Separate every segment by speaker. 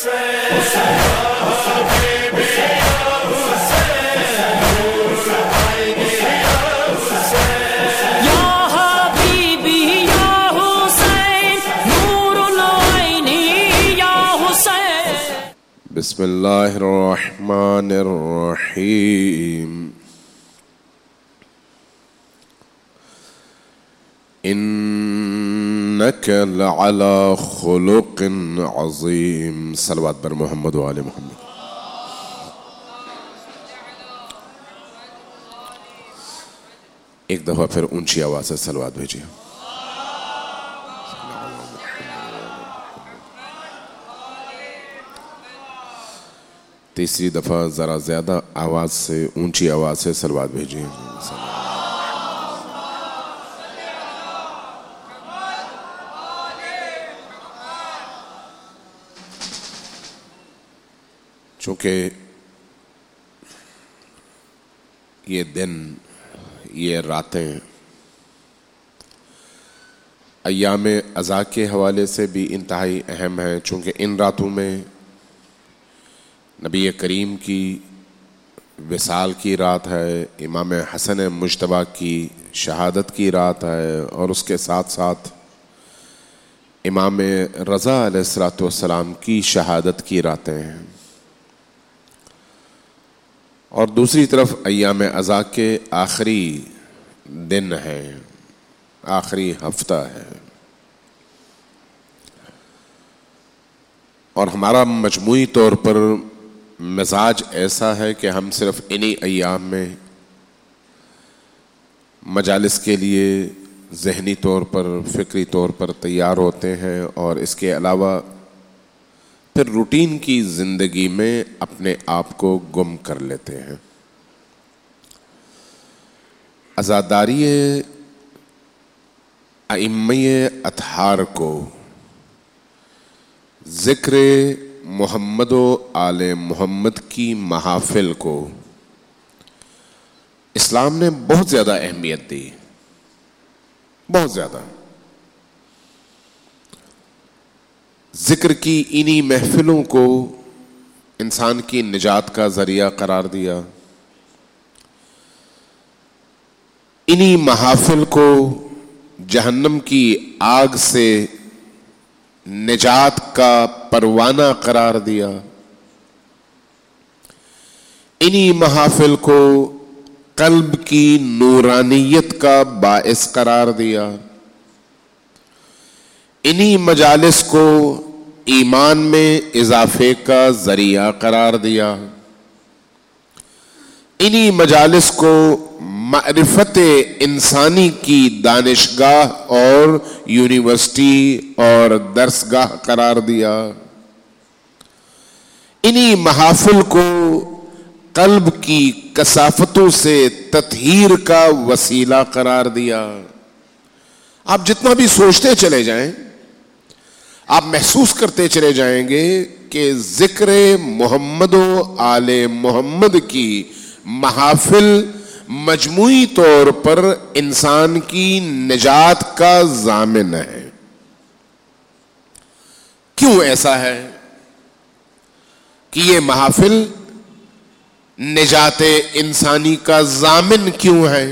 Speaker 1: بسم اللہ الرحمن الرحیم انک لعلی خلق عظیم صلوات بر محمد و آل محمد. ایک دفعہ پھر اونچی آواز سے صلوات بھیجیے. تیسری دفعہ ذرا زیادہ آواز سے اونچی آواز سے صلوات بھیجیے. چونکہ یہ دن یہ راتیں ایام عزا کے حوالے سے بھی انتہائی اہم ہیں، چونکہ ان راتوں میں نبی کریم کی وصال کی رات ہے، امام حسن مجتبیٰ کی شہادت کی رات ہے، اور اس کے ساتھ ساتھ امام رضا علیہ السلام کی شہادت کی راتیں ہیں، اور دوسری طرف ایام عزا کے آخری دن ہیں، آخری ہفتہ ہے. اور ہمارا مجموعی طور پر مزاج ایسا ہے کہ ہم صرف انہی ایام میں مجالس کے لیے ذہنی طور پر فکری طور پر تیار ہوتے ہیں، اور اس کے علاوہ پھر روٹین کی زندگی میں اپنے آپ کو گم کر لیتے ہیں. عزاداری ائمہ اطہار کو، ذکر محمد و آل محمد کی محافل کو اسلام نے بہت زیادہ اہمیت دی، بہت زیادہ. ذکر کی انہی محفلوں کو انسان کی نجات کا ذریعہ قرار دیا، انہی محافل کو جہنم کی آگ سے نجات کا پروانہ قرار دیا، انہی محافل کو قلب کی نورانیت کا باعث قرار دیا، انہی مجالس کو ایمان میں اضافے کا ذریعہ قرار دیا، انہی مجالس کو معرفت انسانی کی دانشگاہ اور یونیورسٹی اور درسگاہ قرار دیا، انہی محافل کو قلب کی کثافتوں سے تطہیر کا وسیلہ قرار دیا. آپ جتنا بھی سوچتے چلے جائیں، آپ محسوس کرتے چلے جائیں گے کہ ذکر محمد و آل محمد کی محافل مجموعی طور پر انسان کی نجات کا ضامن ہے. کیوں ایسا ہے کہ یہ محافل نجات انسانی کا ضامن کیوں ہے؟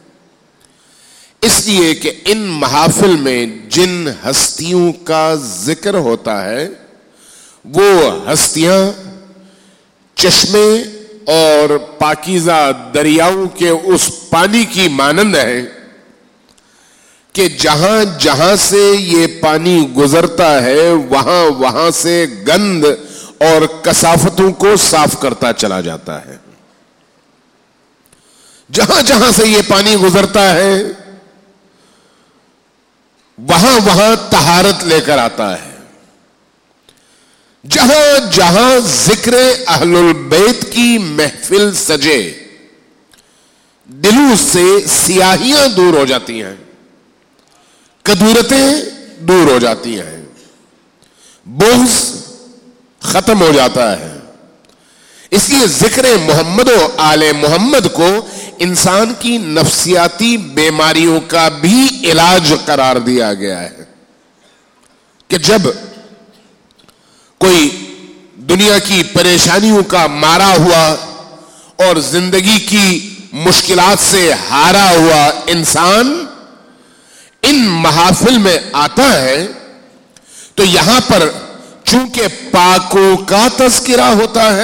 Speaker 1: اس لیے کہ ان محافل میں جن ہستیوں کا ذکر ہوتا ہے وہ ہستیاں چشمے اور پاکیزہ دریاؤں کے اس پانی کی مانند ہے کہ جہاں جہاں سے یہ پانی گزرتا ہے وہاں وہاں سے گند اور کثافتوں کو صاف کرتا چلا جاتا ہے. جہاں جہاں سے یہ پانی گزرتا ہے وہاں وہاں طہارت لے کر آتا ہے. جہاں جہاں ذکر اہل البیت کی محفل سجے دلوں سے سیاہیاں دور ہو جاتی ہیں، کدورتیں دور ہو جاتی ہیں، بغض ختم ہو جاتا ہے. اس لیے ذکر محمد و آل محمد کو انسان کی نفسیاتی بیماریوں کا بھی علاج قرار دیا گیا ہے کہ جب کوئی دنیا کی پریشانیوں کا مارا ہوا اور زندگی کی مشکلات سے ہارا ہوا انسان ان محافل میں آتا ہے تو یہاں پر چونکہ پاکوں کا تذکرہ ہوتا ہے،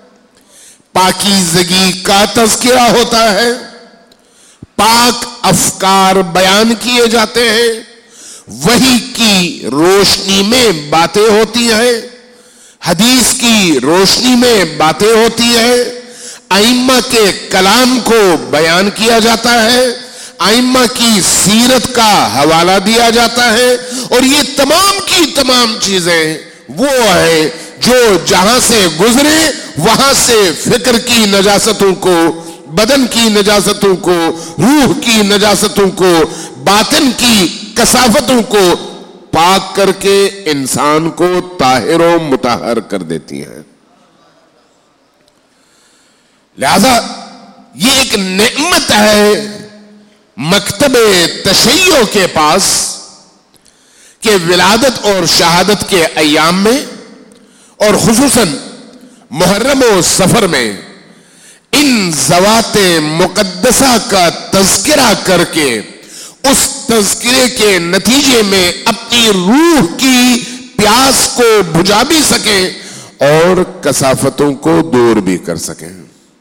Speaker 1: پاکیزگی کا تذکرہ ہوتا ہے، پاک افکار بیان کیے جاتے ہیں، وحی کی روشنی میں باتیں ہوتی ہیں، حدیث کی روشنی میں باتیں ہوتی ہیں، ائمہ کے کلام کو بیان کیا جاتا ہے، ائمہ کی سیرت کا حوالہ دیا جاتا ہے، اور یہ تمام کی تمام چیزیں وہ ہے جو جہاں سے گزرے وہاں سے فکر کی نجاستوں کو، بدن کی نجاستوں کو، روح کی نجاستوں کو، باطن کی کثافتوں کو پاک کر کے انسان کو طاہر و مطہر کر دیتی ہیں۔ لہذا یہ ایک نعمت ہے مکتب تشیع کے پاس کہ ولادت اور شہادت کے ایام میں اور خصوصاً محرم و سفر میں ان ذوات مقدسہ کا تذکرہ کر کے اس تذکرے کے نتیجے میں اپنی روح کی پیاس کو بجھا بھی سکیں اور کثافتوں کو دور بھی کر سکیں۔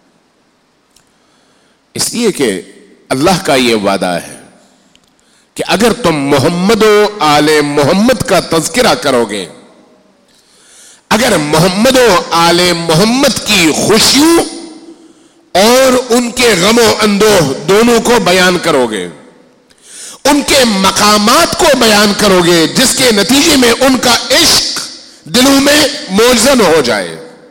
Speaker 1: اس لیے کہ اللہ کا یہ وعدہ ہے کہ اگر تم محمد و آل محمد کا تذکرہ کرو گے، اگر محمد و آل محمد کی خوشیوں اور ان کے غم و اندوہ دونوں کو بیان کرو گے، ان کے مقامات کو بیان کرو گے جس کے نتیجے میں ان کا عشق دلوں میں موزن ہو جائے،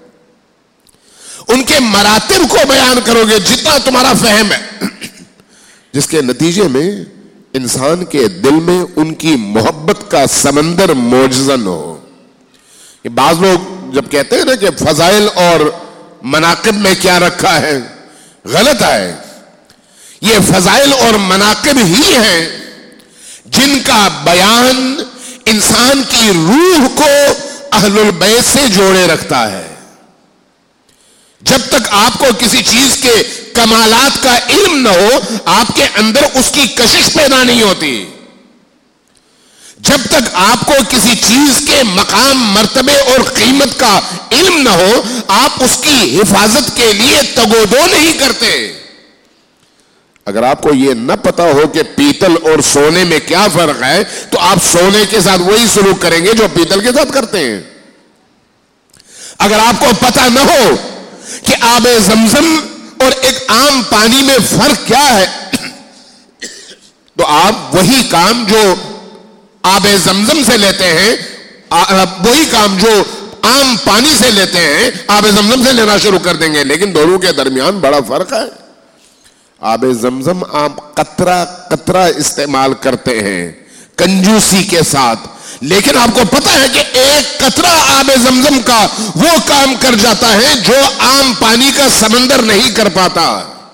Speaker 1: ان کے مراتب کو بیان کرو گے جتنا تمہارا فہم ہے، جس کے نتیجے میں انسان کے دل میں ان کی محبت کا سمندر موجزن ہو۔ یہ بعض لوگ جب کہتے ہیں نا کہ فضائل اور مناقب میں کیا رکھا ہے، غلط ہے۔ یہ فضائل اور مناقب ہی ہیں جن کا بیان انسان کی روح کو اہل البیت سے جوڑے رکھتا ہے۔ جب تک آپ کو کسی چیز کے کمالات کا علم نہ ہو، آپ کے اندر اس کی کشش پیدا نہیں ہوتی۔ جب تک آپ کو کسی چیز کے مقام، مرتبے اور قیمت کا علم نہ ہو، آپ اس کی حفاظت کے لیے تگودو نہیں کرتے۔ اگر آپ کو یہ نہ پتا ہو کہ پیتل اور سونے میں کیا فرق ہے تو آپ سونے کے ساتھ وہی سلوک کریں گے جو پیتل کے ساتھ کرتے ہیں۔ اگر آپ کو پتا نہ ہو کہ آب زمزم اور ایک عام پانی میں فرق کیا ہے تو آپ وہی کام جو آب زمزم سے لیتے ہیں، وہی کام جو عام پانی سے لیتے ہیں، آب زمزم سے لینا شروع کر دیں گے، لیکن دونوں کے درمیان بڑا فرق ہے۔ آب زمزم آپ قطرہ قطرہ استعمال کرتے ہیں کنجوسی کے ساتھ، لیکن آپ کو پتا ہے کہ ایک قطرہ آب زمزم کا وہ کام کر جاتا ہے جو عام پانی کا سمندر نہیں کر پاتا۔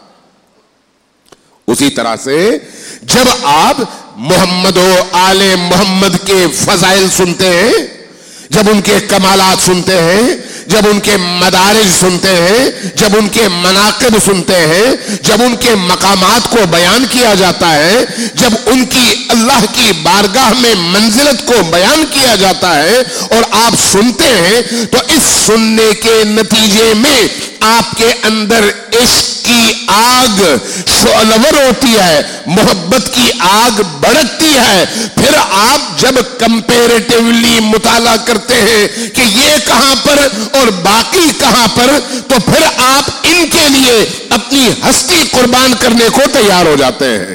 Speaker 1: اسی طرح سے جب آپ محمد و آل محمد کے فضائل سنتے ہیں، جب ان کے کمالات سنتے ہیں، جب ان کے مدارج سنتے ہیں، جب ان کے مناقب سنتے ہیں، جب ان کے مقامات کو بیان کیا جاتا ہے، جب ان کی اللہ کی بارگاہ میں منزلت کو بیان کیا جاتا ہے اور آپ سنتے ہیں، تو اس سننے کے نتیجے میں آپ کے اندر عشق کی آگ شعلور ہوتی ہے، محبت کی آگ بھڑکتی ہے۔ پھر آپ جب کمپیریٹیولی مطالعہ کرتے ہیں کہ یہ کہاں پر اور باقی کہاں پر، تو پھر آپ ان کے لیے اپنی ہستی قربان کرنے کو تیار ہو جاتے ہیں۔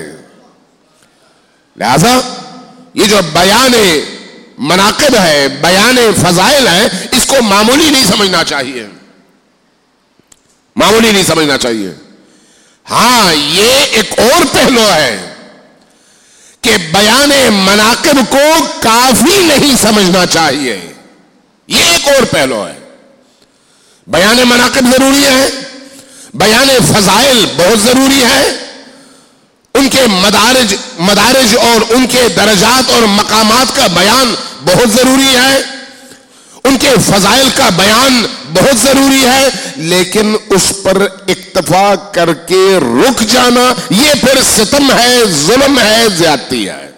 Speaker 1: لہذا یہ جو بیان مناقب ہے، بیان فضائل ہے، اس کو معمولی نہیں سمجھنا چاہیے، معمولی نہیں سمجھنا چاہیے۔ ہاں، یہ ایک اور پہلو ہے کہ بیان مناقب کو کافی نہیں سمجھنا چاہیے، یہ ایک اور پہلو ہے۔ بیان مناقب ضروری ہے، بیان فضائل بہت ضروری ہے، ان کے مدارج اور ان کے درجات اور مقامات کا بیان بہت ضروری ہے، ان کے فضائل کا بیان بہت ضروری ہے، لیکن اس پر اکتفا کر کے رک جانا یہ پھر ستم ہے، ظلم ہے، زیادتی ہے۔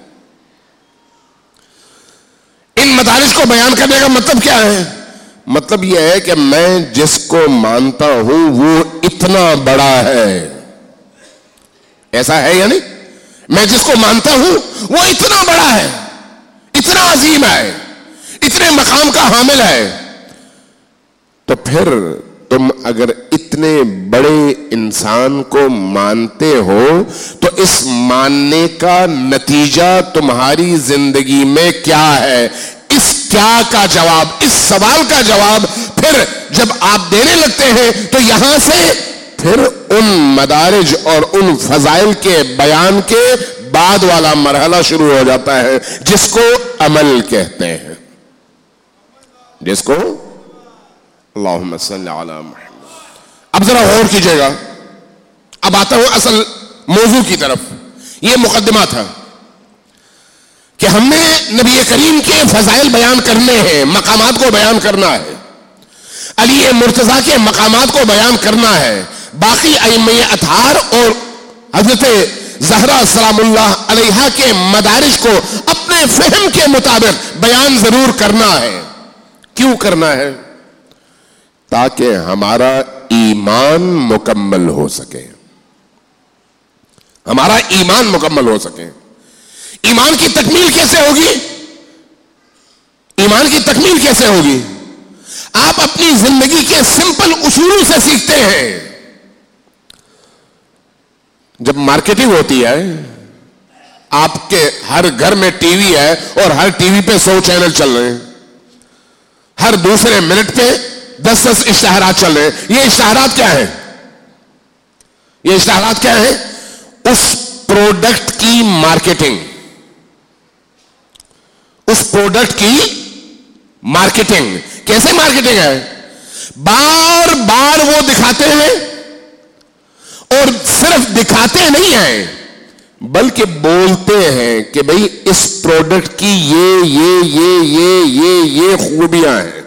Speaker 1: ان مدارج کو بیان کرنے کا مطلب کیا ہے؟ مطلب یہ ہے کہ میں جس کو مانتا ہوں وہ اتنا بڑا ہے، ایسا ہے یا نہیں؟ میں جس کو مانتا ہوں وہ اتنا بڑا ہے، اتنا عظیم ہے، اتنے مقام کا حامل ہے۔ تو پھر تم اگر اتنے بڑے انسان کو مانتے ہو تو اس ماننے کا نتیجہ تمہاری زندگی میں کیا ہے؟ اس کیا کا جواب، اس سوال کا جواب پھر جب آپ دینے لگتے ہیں تو یہاں سے پھر ان مدارج اور ان فضائل کے بیان کے بعد والا مرحلہ شروع ہو جاتا ہے جس کو عمل کہتے ہیں، جس کو اللہم صلی علی محمد۔ اب ذرا غور کیجئے گا، اب آتا ہوں اصل موضوع کی طرف۔ یہ مقدمہ تھا کہ ہم نے نبی کریم کے فضائل بیان کرنے ہیں، مقامات کو بیان کرنا ہے، علی مرتضیٰ کے مقامات کو بیان کرنا ہے، باقی ائمہ اطہار اور حضرت زہرا سلام اللہ علیہا کے مدارج کو اپنے فہم کے مطابق بیان ضرور کرنا ہے۔ کیوں کرنا ہے؟ تاکہ ہمارا ایمان مکمل ہو سکے، ہمارا ایمان مکمل ہو سکے۔ ایمان کی تکمیل کیسے ہوگی؟ ایمان کی تکمیل کیسے ہوگی؟ آپ اپنی زندگی کے سمپل اصولوں سے سیکھتے ہیں۔ جب مارکیٹنگ ہوتی ہے، آپ کے ہر گھر میں ٹی وی ہے اور ہر ٹی وی پہ 100 چینل چل رہے ہیں، ہر دوسرے منٹ پہ 10 اشتہارات چل رہے ہیں۔ یہ اشتہارات کیا ہیں؟ یہ اشتہارات کیا ہیں؟ اس پروڈکٹ کی مارکیٹنگ، اس پروڈکٹ کی مارکیٹنگ۔ کیسے مارکیٹنگ ہے؟ بار بار وہ دکھاتے ہیں، اور صرف دکھاتے نہیں ہیں بلکہ بولتے ہیں کہ بھئی اس پروڈکٹ کی یہ خوبیاں ہیں۔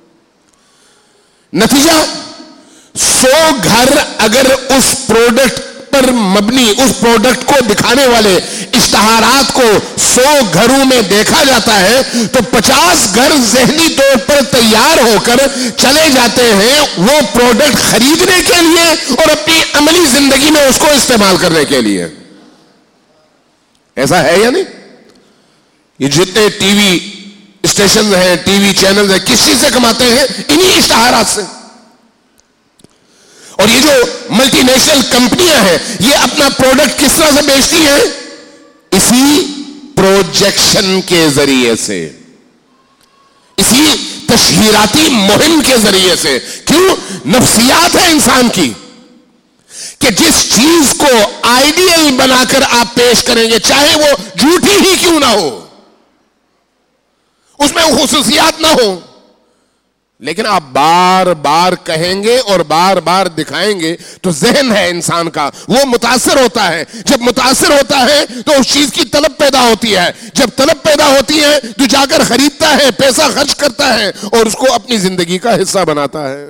Speaker 1: نتیجہ 100 گھر اگر اس پروڈکٹ پر مبنی، اس پروڈکٹ کو دکھانے والے اشتہارات کو 100 گھروں میں دیکھا جاتا ہے تو 50 گھر ذہنی طور پر تیار ہو کر چلے جاتے ہیں وہ پروڈکٹ خریدنے کے لیے اور اپنی عملی زندگی میں اس کو استعمال کرنے کے لیے۔ ایسا ہے یا نہیں؟ یہ جتنے ٹی وی اسٹیشن ہیں، ٹی وی چینل ہیں، کس چیز سے کماتے ہیں؟ انہی اشتہارات سے۔ اور یہ جو ملٹی نیشنل کمپنیاں ہیں یہ اپنا پروڈکٹ کس طرح سے بیچتی ہیں؟ اسی پروجیکشن کے ذریعے سے، اسی تشہیراتی مہم کے ذریعے سے۔ کیوں؟ نفسیات ہے انسان کی کہ جس چیز کو آئیڈیل بنا کر آپ پیش کریں گے چاہے وہ جھوٹی ہی کیوں نہ ہو، اس میں خصوصیات نہ ہو، لیکن آپ بار بار کہیں گے اور بار بار دکھائیں گے تو ذہن ہے انسان کا وہ متاثر ہوتا ہے۔ جب متاثر ہوتا ہے تو اس چیز کی طلب پیدا ہوتی ہے، جب طلب پیدا ہوتی ہے تو جا کر خریدتا ہے، پیسہ خرچ کرتا ہے اور اس کو اپنی زندگی کا حصہ بناتا ہے۔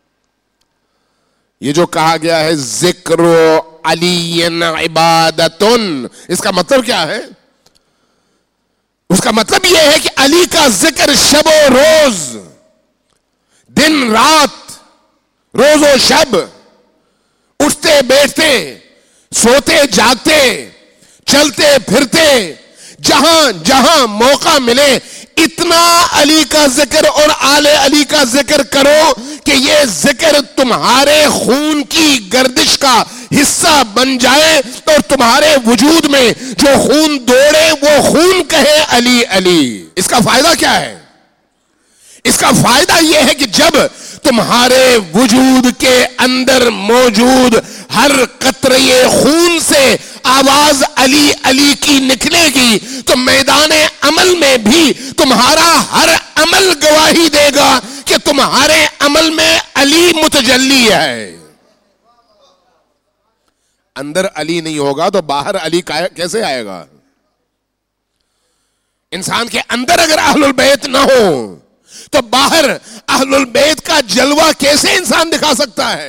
Speaker 1: یہ جو کہا گیا ہے ذکر علی عبادتن، اس کا مطلب کیا ہے؟ اس کا مطلب یہ ہے کہ علی کا ذکر شب و روز، دن رات، روز و شب، اٹھتے بیٹھتے، سوتے جاگتے، چلتے پھرتے، جہاں جہاں موقع ملے اتنا علی کا ذکر اور آل علی کا ذکر کرو کہ یہ ذکر تمہارے خون کی گردش کا حصہ بن جائے اور تمہارے وجود میں جو خون دوڑے وہ خون کہے علی علی۔ اس کا فائدہ کیا ہے؟ اس کا فائدہ یہ ہے کہ جب تمہارے وجود کے اندر موجود ہر قطرے خون سے آواز علی علی کی نکلے گی تو میدان عمل میں بھی تمہارا ہر عمل گواہی دے گا کہ تمہارے عمل میں علی متجلی ہے۔ اندر علی نہیں ہوگا تو باہر علی کیسے آئے گا؟ انسان کے اندر اگر اہل البیت نہ ہو تو باہر اہل البیت کا جلوہ کیسے انسان دکھا سکتا ہے؟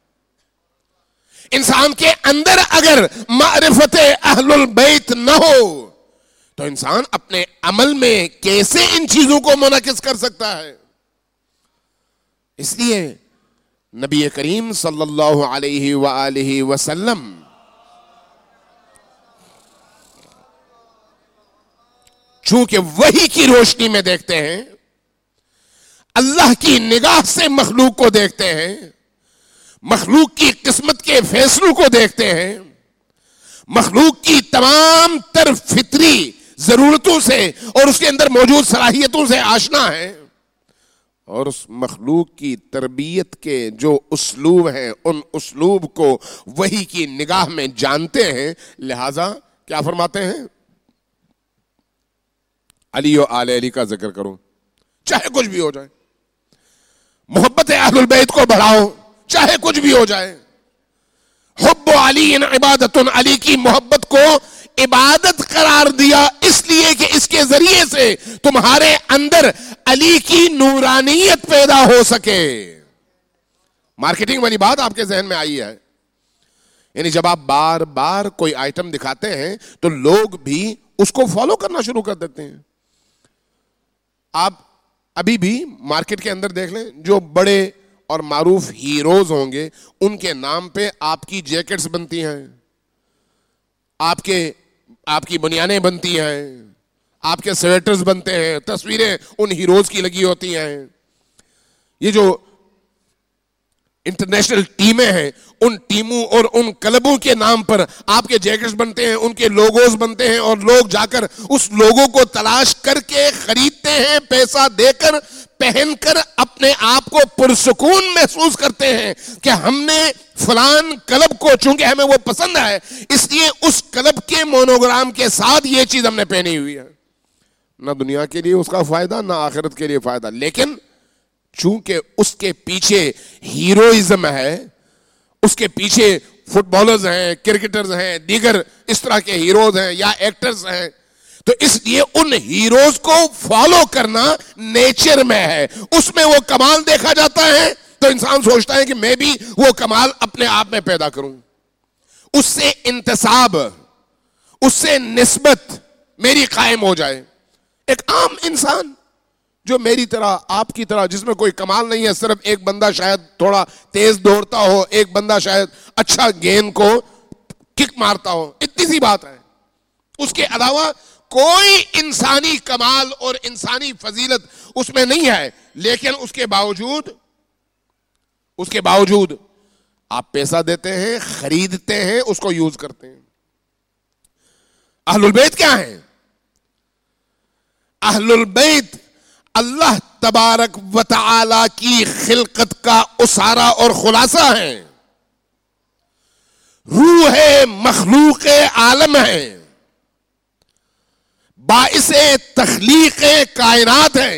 Speaker 1: انسان کے اندر اگر معرفت اہل البیت نہ ہو تو انسان اپنے عمل میں کیسے ان چیزوں کو منعکس کر سکتا ہے؟ اس لیے نبی کریم صلی اللہ علیہ وآلہ وسلم چونکہ وحی کی روشنی میں دیکھتے ہیں، اللہ کی نگاہ سے مخلوق کو دیکھتے ہیں، مخلوق کی قسمت کے فیصلوں کو دیکھتے ہیں، مخلوق کی تمام تر فطری ضرورتوں سے اور اس کے اندر موجود صلاحیتوں سے آشنا ہے، اور اس مخلوق کی تربیت کے جو اسلوب ہیں ان اسلوب کو وحی کی نگاہ میں جانتے ہیں، لہذا کیا فرماتے ہیں؟ علی و آل علی کا ذکر کرو چاہے کچھ بھی ہو جائے، محبت اہل البیت کو بڑھاؤ چاہے کچھ بھی ہو جائے، حب علی عبادت، علی کی محبت کو عبادت قرار دیا اس لیے کہ اس کے ذریعے سے تمہارے اندر علی کی نورانیت پیدا ہو سکے۔ مارکیٹنگ والی بات آپ کے ذہن میں آئی ہے، یعنی جب آپ بار بار کوئی آئٹم دکھاتے ہیں تو لوگ بھی اس کو فالو کرنا شروع کر دیتے ہیں۔ آپ ابھی بھی مارکیٹ کے اندر دیکھ لیں، جو بڑے اور معروف ہیروز ہوں گے ان کے نام پہ آپ کی جیکٹس بنتی ہیں، آپ کی بنیانیں بنتی ہیں، آپ کے سویٹرز بنتے ہیں، تصویریں ان ہیروز کی لگی ہوتی ہیں۔ یہ جو انٹرنیشنل ٹیمیں ہیں ان ٹیموں اور ان کلبوں کے نام پر آپ کے جیکٹس بنتے ہیں، ان کے لوگوز بنتے ہیں، اور لوگ جا کر اس لوگوں کو تلاش کر کے خریدتے ہیں، پیسہ دے کر پہن کر اپنے آپ کو پرسکون محسوس کرتے ہیں کہ ہم نے فلان کلب کو، چونکہ ہمیں وہ پسند ہے اس لیے اس کلب کے مونوگرام کے ساتھ یہ چیز ہم نے پہنی ہوئی ہے۔ نہ دنیا کے لیے اس کا فائدہ نہ آخرت کے لیے فائدہ، لیکن چونکہ اس کے پیچھے ہیروئزم ہے، اس کے پیچھے فٹ بالرز ہیں، کرکٹرز ہیں، دیگر اس طرح کے ہیروز ہیں یا ایکٹرز ہیں، تو اس لیے ان ہیروز کو فالو کرنا نیچر میں ہے، اس میں وہ کمال دیکھا جاتا ہے تو انسان سوچتا ہے کہ میں بھی وہ کمال اپنے آپ میں پیدا کروں، اس سے انتساب، اس سے نسبت میری قائم ہو جائے۔ ایک عام انسان جو میری طرح آپ کی طرح جس میں کوئی کمال نہیں ہے، صرف ایک بندہ شاید تھوڑا تیز دوڑتا ہو، ایک بندہ شاید اچھا گیند کو کک مارتا ہو، اتنی سی بات ہے، اس کے علاوہ کوئی انسانی کمال اور انسانی فضیلت اس میں نہیں ہے، لیکن اس کے باوجود آپ پیسہ دیتے ہیں، خریدتے ہیں، اس کو یوز کرتے ہیں۔ اہل البیت کیا ہیں؟ اہل البیت اللہ تبارک و تعالی کی خلقت کا اسارہ اور خلاصہ ہے، روح مخلوق عالم ہے، باعث تخلیق کائنات ہیں،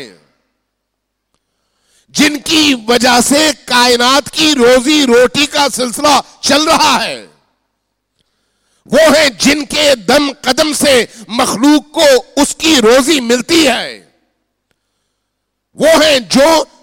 Speaker 1: جن کی وجہ سے کائنات کی روزی روٹی کا سلسلہ چل رہا ہے، وہ ہیں جن کے دم قدم سے مخلوق کو اس کی روزی ملتی ہے، وہ ہیں جو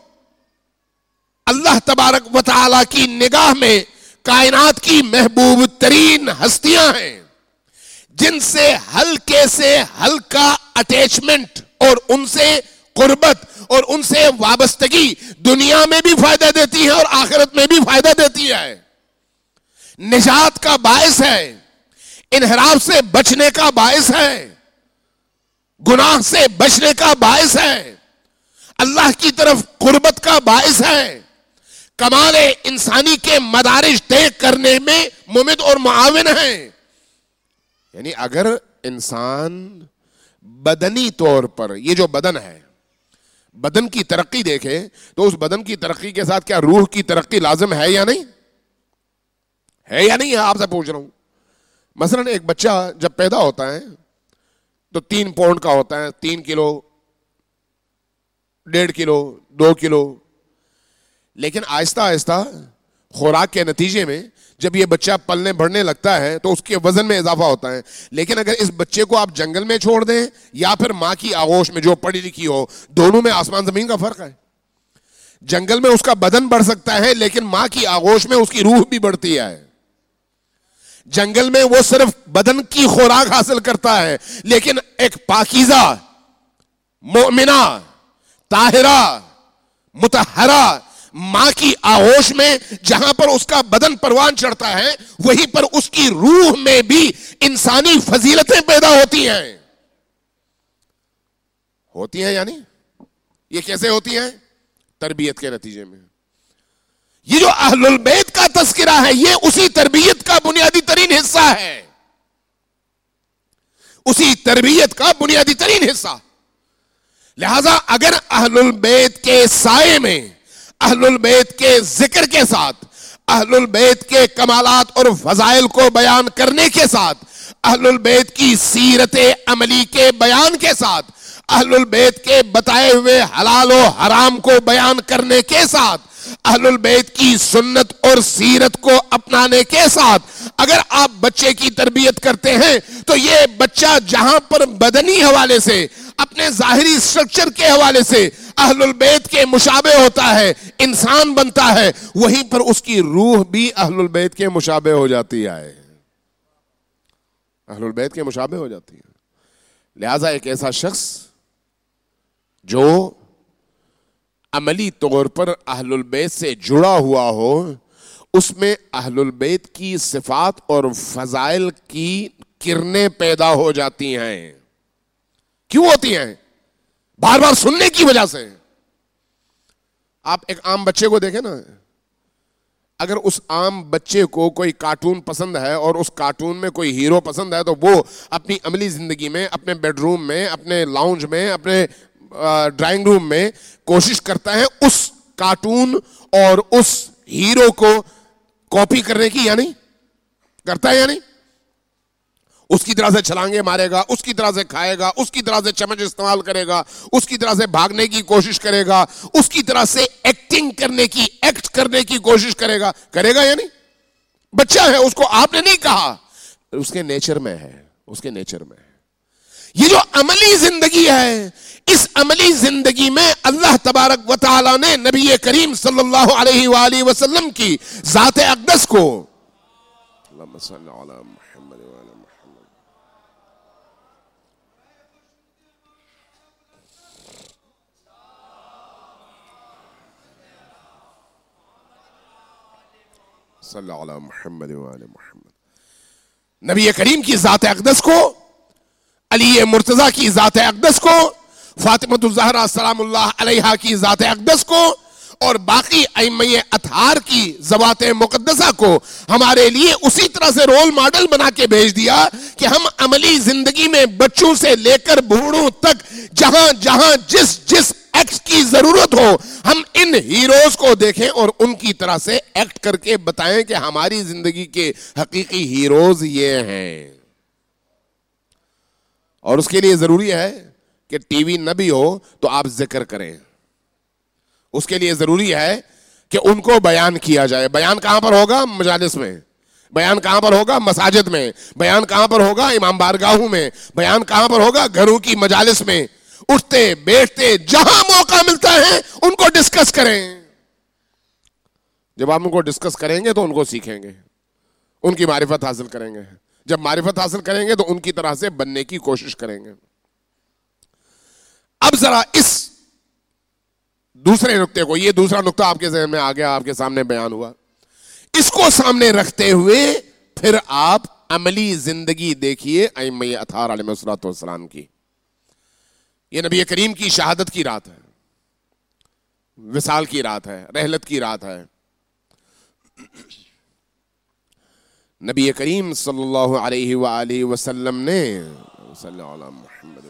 Speaker 1: اللہ تبارک و تعالی کی نگاہ میں کائنات کی محبوب ترین ہستیاں ہیں، جن سے ہلکے سے ہلکا اٹیچمنٹ اور ان سے قربت اور ان سے وابستگی دنیا میں بھی فائدہ دیتی ہے اور آخرت میں بھی فائدہ دیتی ہے، نجات کا باعث ہے، انحراف سے بچنے کا باعث ہے، گناہ سے بچنے کا باعث ہے، اللہ کی طرف قربت کا باعث ہے، کمال انسانی کے مدارج طے کرنے میں ممد اور معاون ہے۔ یعنی اگر انسان بدنی طور پر، یہ جو بدن ہے، بدن کی ترقی دیکھے تو اس بدن کی ترقی کے ساتھ کیا روح کی ترقی لازم ہے یا نہیں ہے؟ یا نہیں ہے؟ آپ سے پوچھ رہا ہوں۔ مثلا ایک بچہ جب پیدا ہوتا ہے تو 3 پاؤنڈ کا ہوتا ہے، 3 کلو، 1.5 کلو، 2 کلو، لیکن آہستہ آہستہ خوراک کے نتیجے میں جب یہ بچہ پلنے بڑھنے لگتا ہے تو اس کے وزن میں اضافہ ہوتا ہے. لیکن اگر اس بچے کو آپ جنگل میں چھوڑ دیں یا پھر ماں کی آغوش میں جو پڑھی لکھی ہو, دونوں میں آسمان زمین کا فرق ہے. جنگل میں اس کا بدن بڑھ سکتا ہے لیکن ماں کی آغوش میں اس کی روح بھی بڑھتی ہے. جنگل میں وہ صرف بدن کی خوراک حاصل کرتا ہے, لیکن ایک پاکیزہ, مومنہ, طاہرہ, مطہرہ ماں کی آغوش میں جہاں پر اس کا بدن پروان چڑھتا ہے وہیں پر اس کی روح میں بھی انسانی فضیلتیں پیدا ہوتی ہیں. ہوتی ہیں یعنی یہ کیسے ہوتی ہیں؟ تربیت کے نتیجے میں. یہ جو اہل البیت کا تذکرہ ہے یہ اسی تربیت کا بنیادی ترین حصہ ہے, اسی تربیت کا بنیادی ترین حصہ. لہذا اگر اہل البیت کے سائے میں, اہل البیت کے ذکر کے ساتھ, اہل البیت کے کمالات اور فضائل کو بیان کرنے کے ساتھ, اہل البیت کی سیرت عملی کے بیان کے ساتھ, اہل البیت کے بتائے ہوئے حلال و حرام کو بیان کرنے کے ساتھ, اہل البیت کی سنت اور سیرت کو اپنانے کے ساتھ اگر آپ بچے کی تربیت کرتے ہیں تو یہ بچہ جہاں پر بدنی حوالے سے, اپنے ظاہری سٹرکچر کے حوالے سے اہل البیت کے مشابہ ہوتا ہے, انسان بنتا ہے, وہیں پر اس کی روح بھی اہل البیت کے مشابہ ہو جاتی ہے, اہل البیت کے مشابہ ہو جاتی ہے. لہذا ایک ایسا شخص جو عملی طور پر اہل البیت سے جڑا ہوا ہو, اس میں اہل البیت کی صفات اور فضائل کی کرنیں پیدا ہو جاتی ہیں. کیوں ہوتی ہیں؟ بار بار سننے کی وجہ سے. آپ ایک عام بچے کو دیکھیں نا, اگر اس عام بچے کو کوئی کارٹون پسند ہے اور اس کارٹون میں کوئی ہیرو پسند ہے تو وہ اپنی عملی زندگی میں, اپنے بیڈ روم میں, اپنے لاؤنج میں, اپنے ڈرائنگ روم میں کوشش کرتا ہے اس کارٹون اور اس ہیرو کو کاپی کرنے کی, یا نہیں کرتا ہے یا نہیں؟ اس کی طرح سے چھلانگے مارے گا, اس کی طرح سے کھائے گا, اس کی طرح سے چمچ استعمال کرے گا, اس کی طرح سے بھاگنے کی کوشش کرے گا, اس کی طرح سے ایکٹنگ کرنے کی, ایکٹ کرنے کی کوشش کرے گا یا نہیں؟ بچہ ہے, اس کو آپ نے نہیں کہا, اس کے نیچر میں ہے, اس کے نیچر میں ہے. یہ جو عملی زندگی ہے, اس عملی زندگی میں اللہ تبارک و تعالی نے نبی کریم صلی اللہ علیہ وآلہ وسلم کی ذات اقدس کو, اللہم صلی علی محمد وعلی محمد, صلی علی محمد وعلی محمد, نبی کریم کی ذات اقدس کو, علی مرتضی کی ذات اقدس کو, فاطمہ الزہرا سلام اللہ علیہا کی ذات اقدس کو, اور باقی ائمہ اطہار کی ذوات مقدسہ کو ہمارے لیے اسی طرح سے رول ماڈل بنا کے بھیج دیا کہ ہم عملی زندگی میں بچوں سے لے کر بوڑھوں تک جہاں جہاں جس جس ایکٹ کی ضرورت ہو ہم ان ہیروز کو دیکھیں اور ان کی طرح سے ایکٹ کر کے بتائیں کہ ہماری زندگی کے حقیقی ہیروز یہ ہیں. اور اس کے لیے ضروری ہے کہ ٹی وی نہ بھی ہو تو آپ ذکر کریں, اس کے لیے ضروری ہے کہ ان کو بیان کیا جائے. بیان کہاں پر ہوگا؟ مجالس میں. بیان کہاں پر ہوگا؟ مساجد میں. بیان کہاں پر ہوگا؟ امام بارگاہوں میں. بیان کہاں پر ہوگا؟ گھروں کی مجالس میں. اٹھتے بیٹھتے جہاں موقع ملتا ہے ان کو ڈسکس کریں. جب آپ ان کو ڈسکس کریں گے تو ان کو سیکھیں گے, ان کی معرفت حاصل کریں گے. جب معرفت حاصل کریں گے تو ان کی طرح سے بننے کی کوشش کریں گے. اب ذرا اس دوسرے نقطے کو, یہ دوسرا نقطہ آپ کے ذہن میں آ گیا, آپ کے سامنے بیان ہوا, اس کو سامنے رکھتے ہوئے پھر آپ عملی زندگی دیکھیے ائمہ اطہار علیہ الصلوۃ والسلام کی. یہ نبی کریم کی شہادت کی رات ہے, وصال کی رات ہے, رحلت کی رات ہے. نبی کریم صلی اللہ علیہ وآلہ وسلم نے صلی اللہ علیہ محمد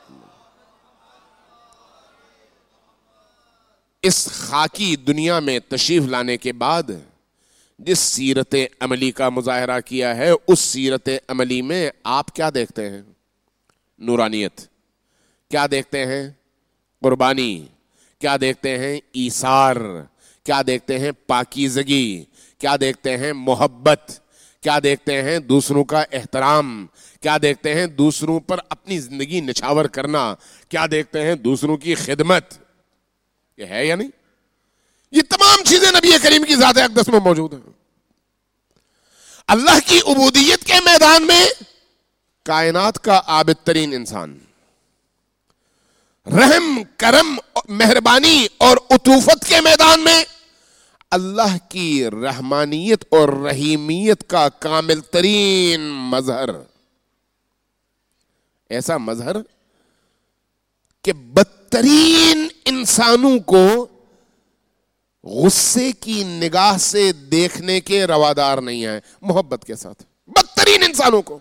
Speaker 1: اس خاکی دنیا میں تشریف لانے کے بعد جس سیرت عملی کا مظاہرہ کیا ہے, اس سیرت عملی میں آپ کیا دیکھتے ہیں؟ نورانیت. کیا دیکھتے ہیں؟ قربانی. کیا دیکھتے ہیں؟ ایثار. کیا دیکھتے ہیں؟ پاکیزگی. کیا دیکھتے ہیں؟ محبت. کیا دیکھتے ہیں؟ دوسروں کا احترام. کیا دیکھتے ہیں؟ دوسروں پر اپنی زندگی نچھاور کرنا. کیا دیکھتے ہیں؟ دوسروں کی خدمت. یہ ہے یا نہیں؟ یہ تمام چیزیں نبی کریم کی ذات اقدس میں موجود ہیں. اللہ کی عبودیت کے میدان میں کائنات کا عابد ترین انسان، رحم، کرم، مہربانی اور عطوفت کے میدان میں اللہ کی رحمانیت اور رحیمیت کا کامل ترین مظہر. ایسا مظہر کہ بدترین انسانوں کو غصے کی نگاہ سے دیکھنے کے روادار نہیں ہیں محبت کے ساتھ، بدترین انسانوں کو.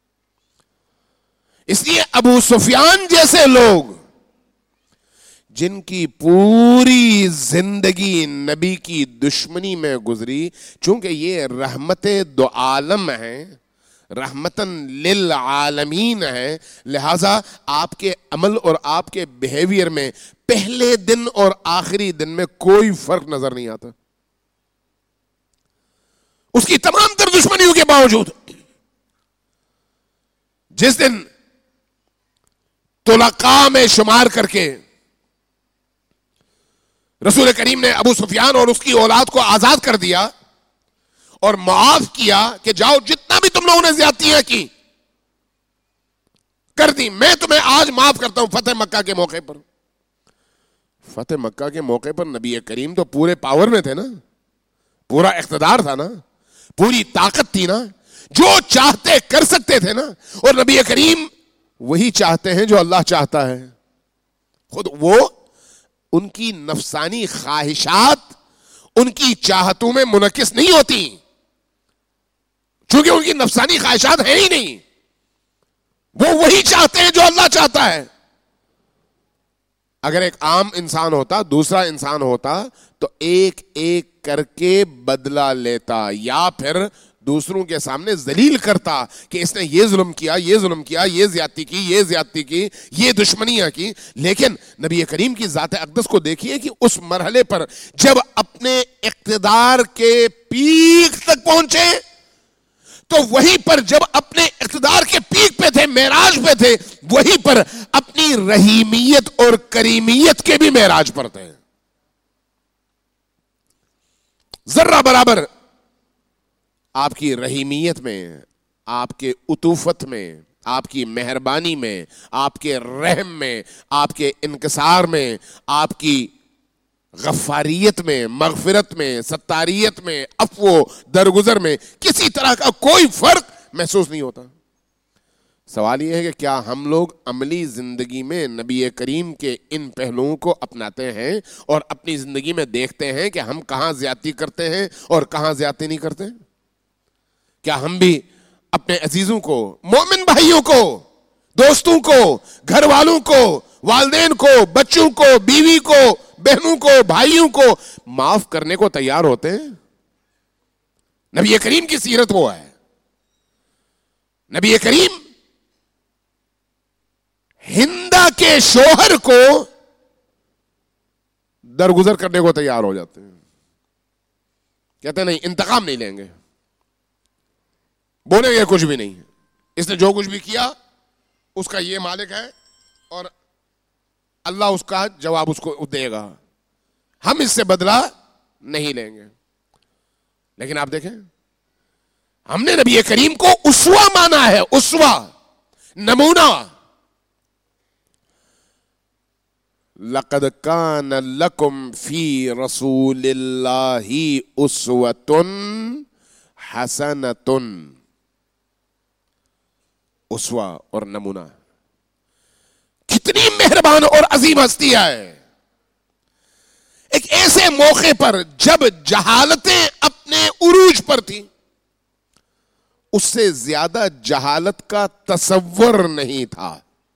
Speaker 1: اس لیے ابو سفیان جیسے لوگ جن کی پوری زندگی نبی کی دشمنی میں گزری، چونکہ یہ رحمت دو عالم ہیں، رحمتن للعالمین ہے، لہذا آپ کے عمل اور آپ کے بیہیویئر میں پہلے دن اور آخری دن میں کوئی فرق نظر نہیں آتا. اس کی تمام تر دشمنیوں کے باوجود جس دن طلقاء میں شمار کر کے رسول کریم نے ابو سفیان اور اس کی اولاد کو آزاد کر دیا اور معاف کیا کہ جاؤ جتنا بھی تم لوگوں نے زیادتیاں کی کر دی، میں تمہیں آج معاف کرتا ہوں. فتح مکہ کے موقع پر، فتح مکہ کے موقع پر نبی کریم تو پورے پاور میں تھے نا، پورا اقتدار تھا نا، پوری طاقت تھی نا، جو چاہتے کر سکتے تھے نا. اور نبی کریم وہی چاہتے ہیں جو اللہ چاہتا ہے. خود وہ ان کی نفسانی خواہشات ان کی چاہتوں میں منعکس نہیں ہوتی، چونکہ ان کی نفسانی خواہشات ہیں ہی نہیں. وہ وہی چاہتے ہیں جو اللہ چاہتا ہے. اگر ایک عام انسان ہوتا، دوسرا انسان ہوتا، تو ایک ایک کر کے بدلہ لیتا یا پھر دوسروں کے سامنے ذلیل کرتا کہ اس نے یہ ظلم کیا، یہ ظلم کیا، یہ زیادتی کی، یہ زیادتی کی، یہ دشمنیاں کی. لیکن نبی کریم کی ذات اقدس کو دیکھیے کہ اس مرحلے پر جب اپنے اقتدار کے پیک تک پہنچے تو وہیں پر جب اپنے اقتدار کے پیک پہ تھے، معراج پہ تھے، وہیں پر اپنی رحیمیت اور کریمیت کے بھی معراج پر تھے. ذرہ برابر آپ کی رحیمیت میں، آپ کے عطوفت میں، آپ کی مہربانی میں، آپ کے رحم میں، آپ کے انکسار میں، آپ کی غفاریت میں، مغفرت میں، ستاریت میں، عفو درگزر میں کسی طرح کا کوئی فرق محسوس نہیں ہوتا. سوال یہ ہے کہ کیا ہم لوگ عملی زندگی میں نبی کریم کے ان پہلوؤں کو اپناتے ہیں اور اپنی زندگی میں دیکھتے ہیں کہ ہم کہاں زیادتی کرتے ہیں اور کہاں زیادتی نہیں کرتے؟ کیا ہم بھی اپنے عزیزوں کو، مومن بھائیوں کو، دوستوں کو، گھر والوں کو، والدین کو، بچوں کو، بیوی کو، بہنوں کو، بھائیوں کو معاف کرنے کو تیار ہوتے ہیں؟ نبی کریم کی سیرت وہ ہے. نبی کریم ہندا کے شوہر کو درگزر کرنے کو تیار ہو جاتے ہیں. کہتے ہیں نہیں، انتقام نہیں لیں گے، بولیں گے کچھ بھی نہیں، اس نے جو کچھ بھی کیا اس کا یہ مالک ہے اور اللہ اس کا جواب اس کو دے گا، ہم اس سے بدلہ نہیں لیں گے. لیکن آپ دیکھیں، ہم نے نبی کریم کو اسوہ مانا ہے، اسوہ، نمونہ. لقد کان لکم فی رسول اللہ اسوۃ حسنۃ. اسوہ اور نمونہ کتنی مہربان اور عظیم ہستی ہے. ایک ایسے موقع پر جب جہالتیں اپنے عروج پر تھیں، اس سے زیادہ جہالت کا تصور نہیں تھا،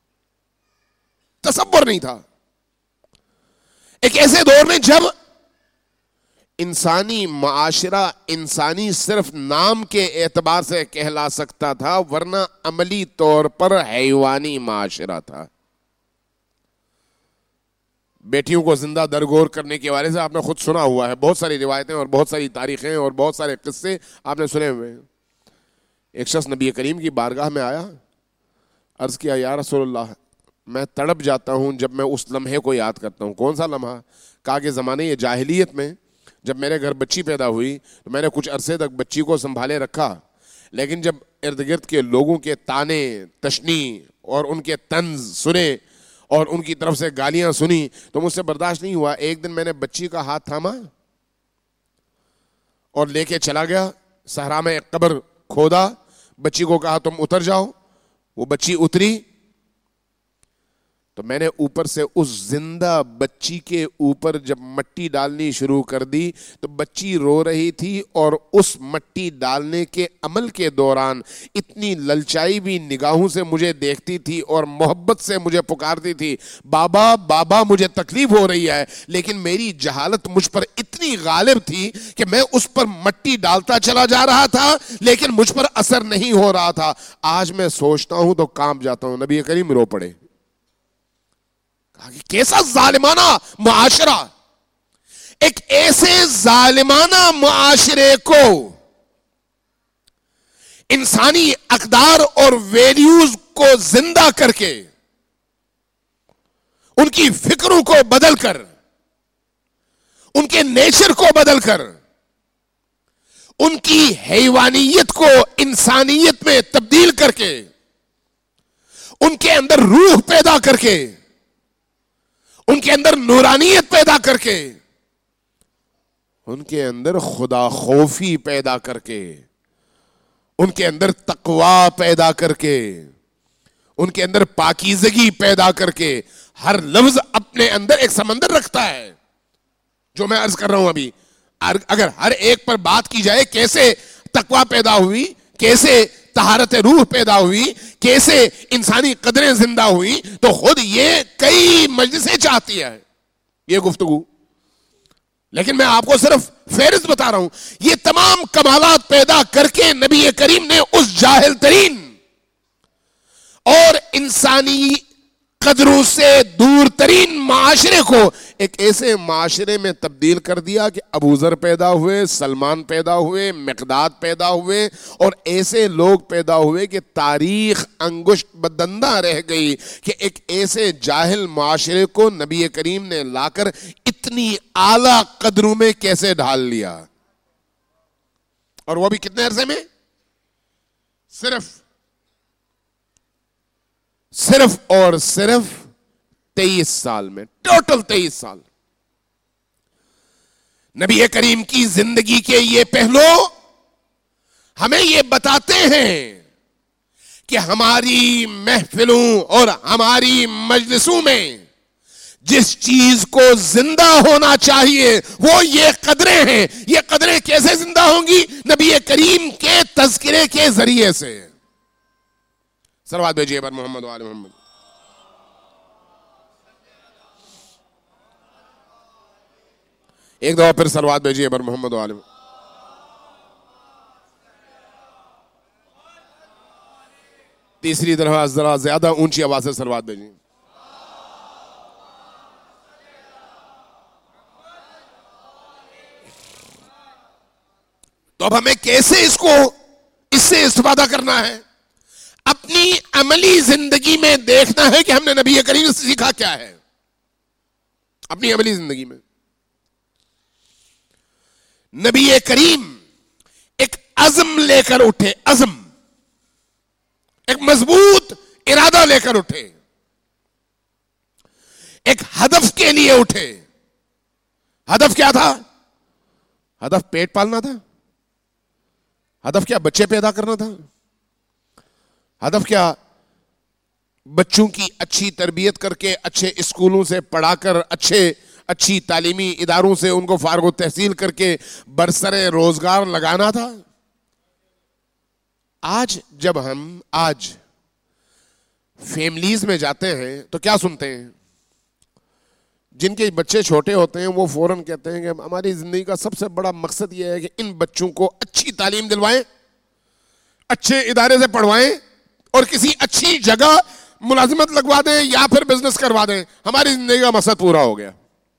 Speaker 1: تصور نہیں تھا. ایک ایسے دور میں جب انسانی معاشرہ انسانی صرف نام کے اعتبار سے کہلا سکتا تھا، ورنہ عملی طور پر حیوانی معاشرہ تھا. بیٹیوں کو زندہ درگور کرنے کے حوالے سے آپ نے خود سنا ہوا ہے، بہت ساری روایتیں اور بہت ساری تاریخیں اور بہت سارے قصے آپ نے سنے ہوئے ہیں۔ ایک شخص نبی کریم کی بارگاہ میں آیا، عرض کیا یا رسول اللہ میں تڑپ جاتا ہوں جب میں اس لمحے کو یاد کرتا ہوں۔ کون سا لمحہ؟ کہا کہ زمانے یہ جاہلیت میں جب میرے گھر بچی پیدا ہوئی تو میں نے کچھ عرصے تک بچی کو سنبھالے رکھا، لیکن جب ارد گرد کے لوگوں کے تانے تشنی اور ان کے طنز سنے اور ان کی طرف سے گالیاں سنی تو مجھ سے برداشت نہیں ہوا۔ ایک دن میں نے بچی کا ہاتھ تھاما اور لے کے چلا گیا، صحرا میں ایک قبر کھودا، بچی کو کہا تم اتر جاؤ، وہ بچی اتری تو میں نے اوپر سے اس زندہ بچی کے اوپر جب مٹی ڈالنی شروع کر دی تو بچی رو رہی تھی، اور اس مٹی ڈالنے کے عمل کے دوران اتنی للچائی بھی نگاہوں سے مجھے دیکھتی تھی اور محبت سے مجھے پکارتی تھی، بابا بابا مجھے تکلیف ہو رہی ہے، لیکن میری جہالت مجھ پر اتنی غالب تھی کہ میں اس پر مٹی ڈالتا چلا جا رہا تھا لیکن مجھ پر اثر نہیں ہو رہا تھا۔ آج میں سوچتا ہوں تو کانپ جاتا ہوں۔ نبی کریم رو پڑے۔ کیسا ظالمانہ معاشرہ، ایک ایسے ظالمانہ معاشرے کو انسانی اقدار اور ویلیوز کو زندہ کر کے، ان کی فکروں کو بدل کر، ان کے نیچر کو بدل کر، ان کی حیوانیت کو انسانیت میں تبدیل کر کے، ان کے اندر روح پیدا کر کے، ان کے اندر نورانیت پیدا کر کے، ان کے اندر خدا خوفی پیدا کر کے، ان کے اندر تقوی پیدا کر کے، ان کے اندر پاکیزگی پیدا کر کے، ہر لفظ اپنے اندر ایک سمندر رکھتا ہے۔ جو میں عرض کر رہا ہوں ابھی، اگر ہر ایک پر بات کی جائے کیسے تقوی پیدا ہوئی، کیسے طہارت روح پیدا ہوئی، کیسے انسانی قدریں زندہ ہوئی، تو خود یہ کئی مجلسیں چاہتی ہے یہ گفتگو، لیکن میں آپ کو صرف فہرست بتا رہا ہوں۔ یہ تمام کمالات پیدا کر کے نبی کریم نے اس جاہل ترین اور انسانی قدروں سے دور ترین معاشرے کو ایک ایسے معاشرے میں تبدیل کر دیا کہ ابو ذر پیدا ہوئے، سلمان پیدا ہوئے، مقداد پیدا ہوئے، اور ایسے لوگ پیدا ہوئے کہ تاریخ انگشت بدندہ رہ گئی کہ ایک ایسے جاہل معاشرے کو نبی کریم نے لا کر اتنی اعلیٰ قدروں میں کیسے ڈھال لیا، اور وہ بھی کتنے عرصے میں؟ صرف اور صرف 23 سال میں، ٹوٹل 23 سال۔ نبی کریم کی زندگی کے یہ پہلو ہمیں یہ بتاتے ہیں کہ ہماری محفلوں اور ہماری مجلسوں میں جس چیز کو زندہ ہونا چاہیے وہ یہ قدریں ہیں۔ یہ قدریں کیسے زندہ ہوں گی؟ نبی کریم کے تذکرے کے ذریعے سے۔ صلوات بھیجیے پر محمد و آل محمد۔ ایک دفعہ پھر صلوات بھیجیے پر محمد و آل محمد۔ تیسری طرف ذرا زیادہ اونچی آواز سے صلوات بھیجیے۔ تو اب ہمیں کیسے اس سے استفادہ کرنا ہے؟ اپنی عملی زندگی میں دیکھنا ہے کہ ہم نے نبی کریم سے سیکھا کیا ہے۔ اپنی عملی زندگی میں نبی کریم ایک عزم لے کر اٹھے، عزم، ایک مضبوط ارادہ لے کر اٹھے، ایک ہدف کے لیے اٹھے۔ ہدف کیا تھا؟ ہدف پیٹ پالنا تھا؟ ہدف کیا بچے پیدا کرنا تھا؟ ہدف کیا بچوں کی اچھی تربیت کر کے اچھے اسکولوں سے پڑھا کر اچھی تعلیمی اداروں سے ان کو فارغ التحصیل کر کے برسر روزگار لگانا تھا؟ جب ہم فیملیز میں جاتے ہیں تو کیا سنتے ہیں؟ جن کے بچے چھوٹے ہوتے ہیں وہ فوراً کہتے ہیں کہ ہماری زندگی کا سب سے بڑا مقصد یہ ہے کہ ان بچوں کو اچھی تعلیم دلوائیں، اچھے ادارے سے پڑھوائیں اور کسی اچھی جگہ ملازمت لگوا دیں یا پھر بزنس کروا دیں، ہماری زندگی کا مقصد پورا ہو گیا۔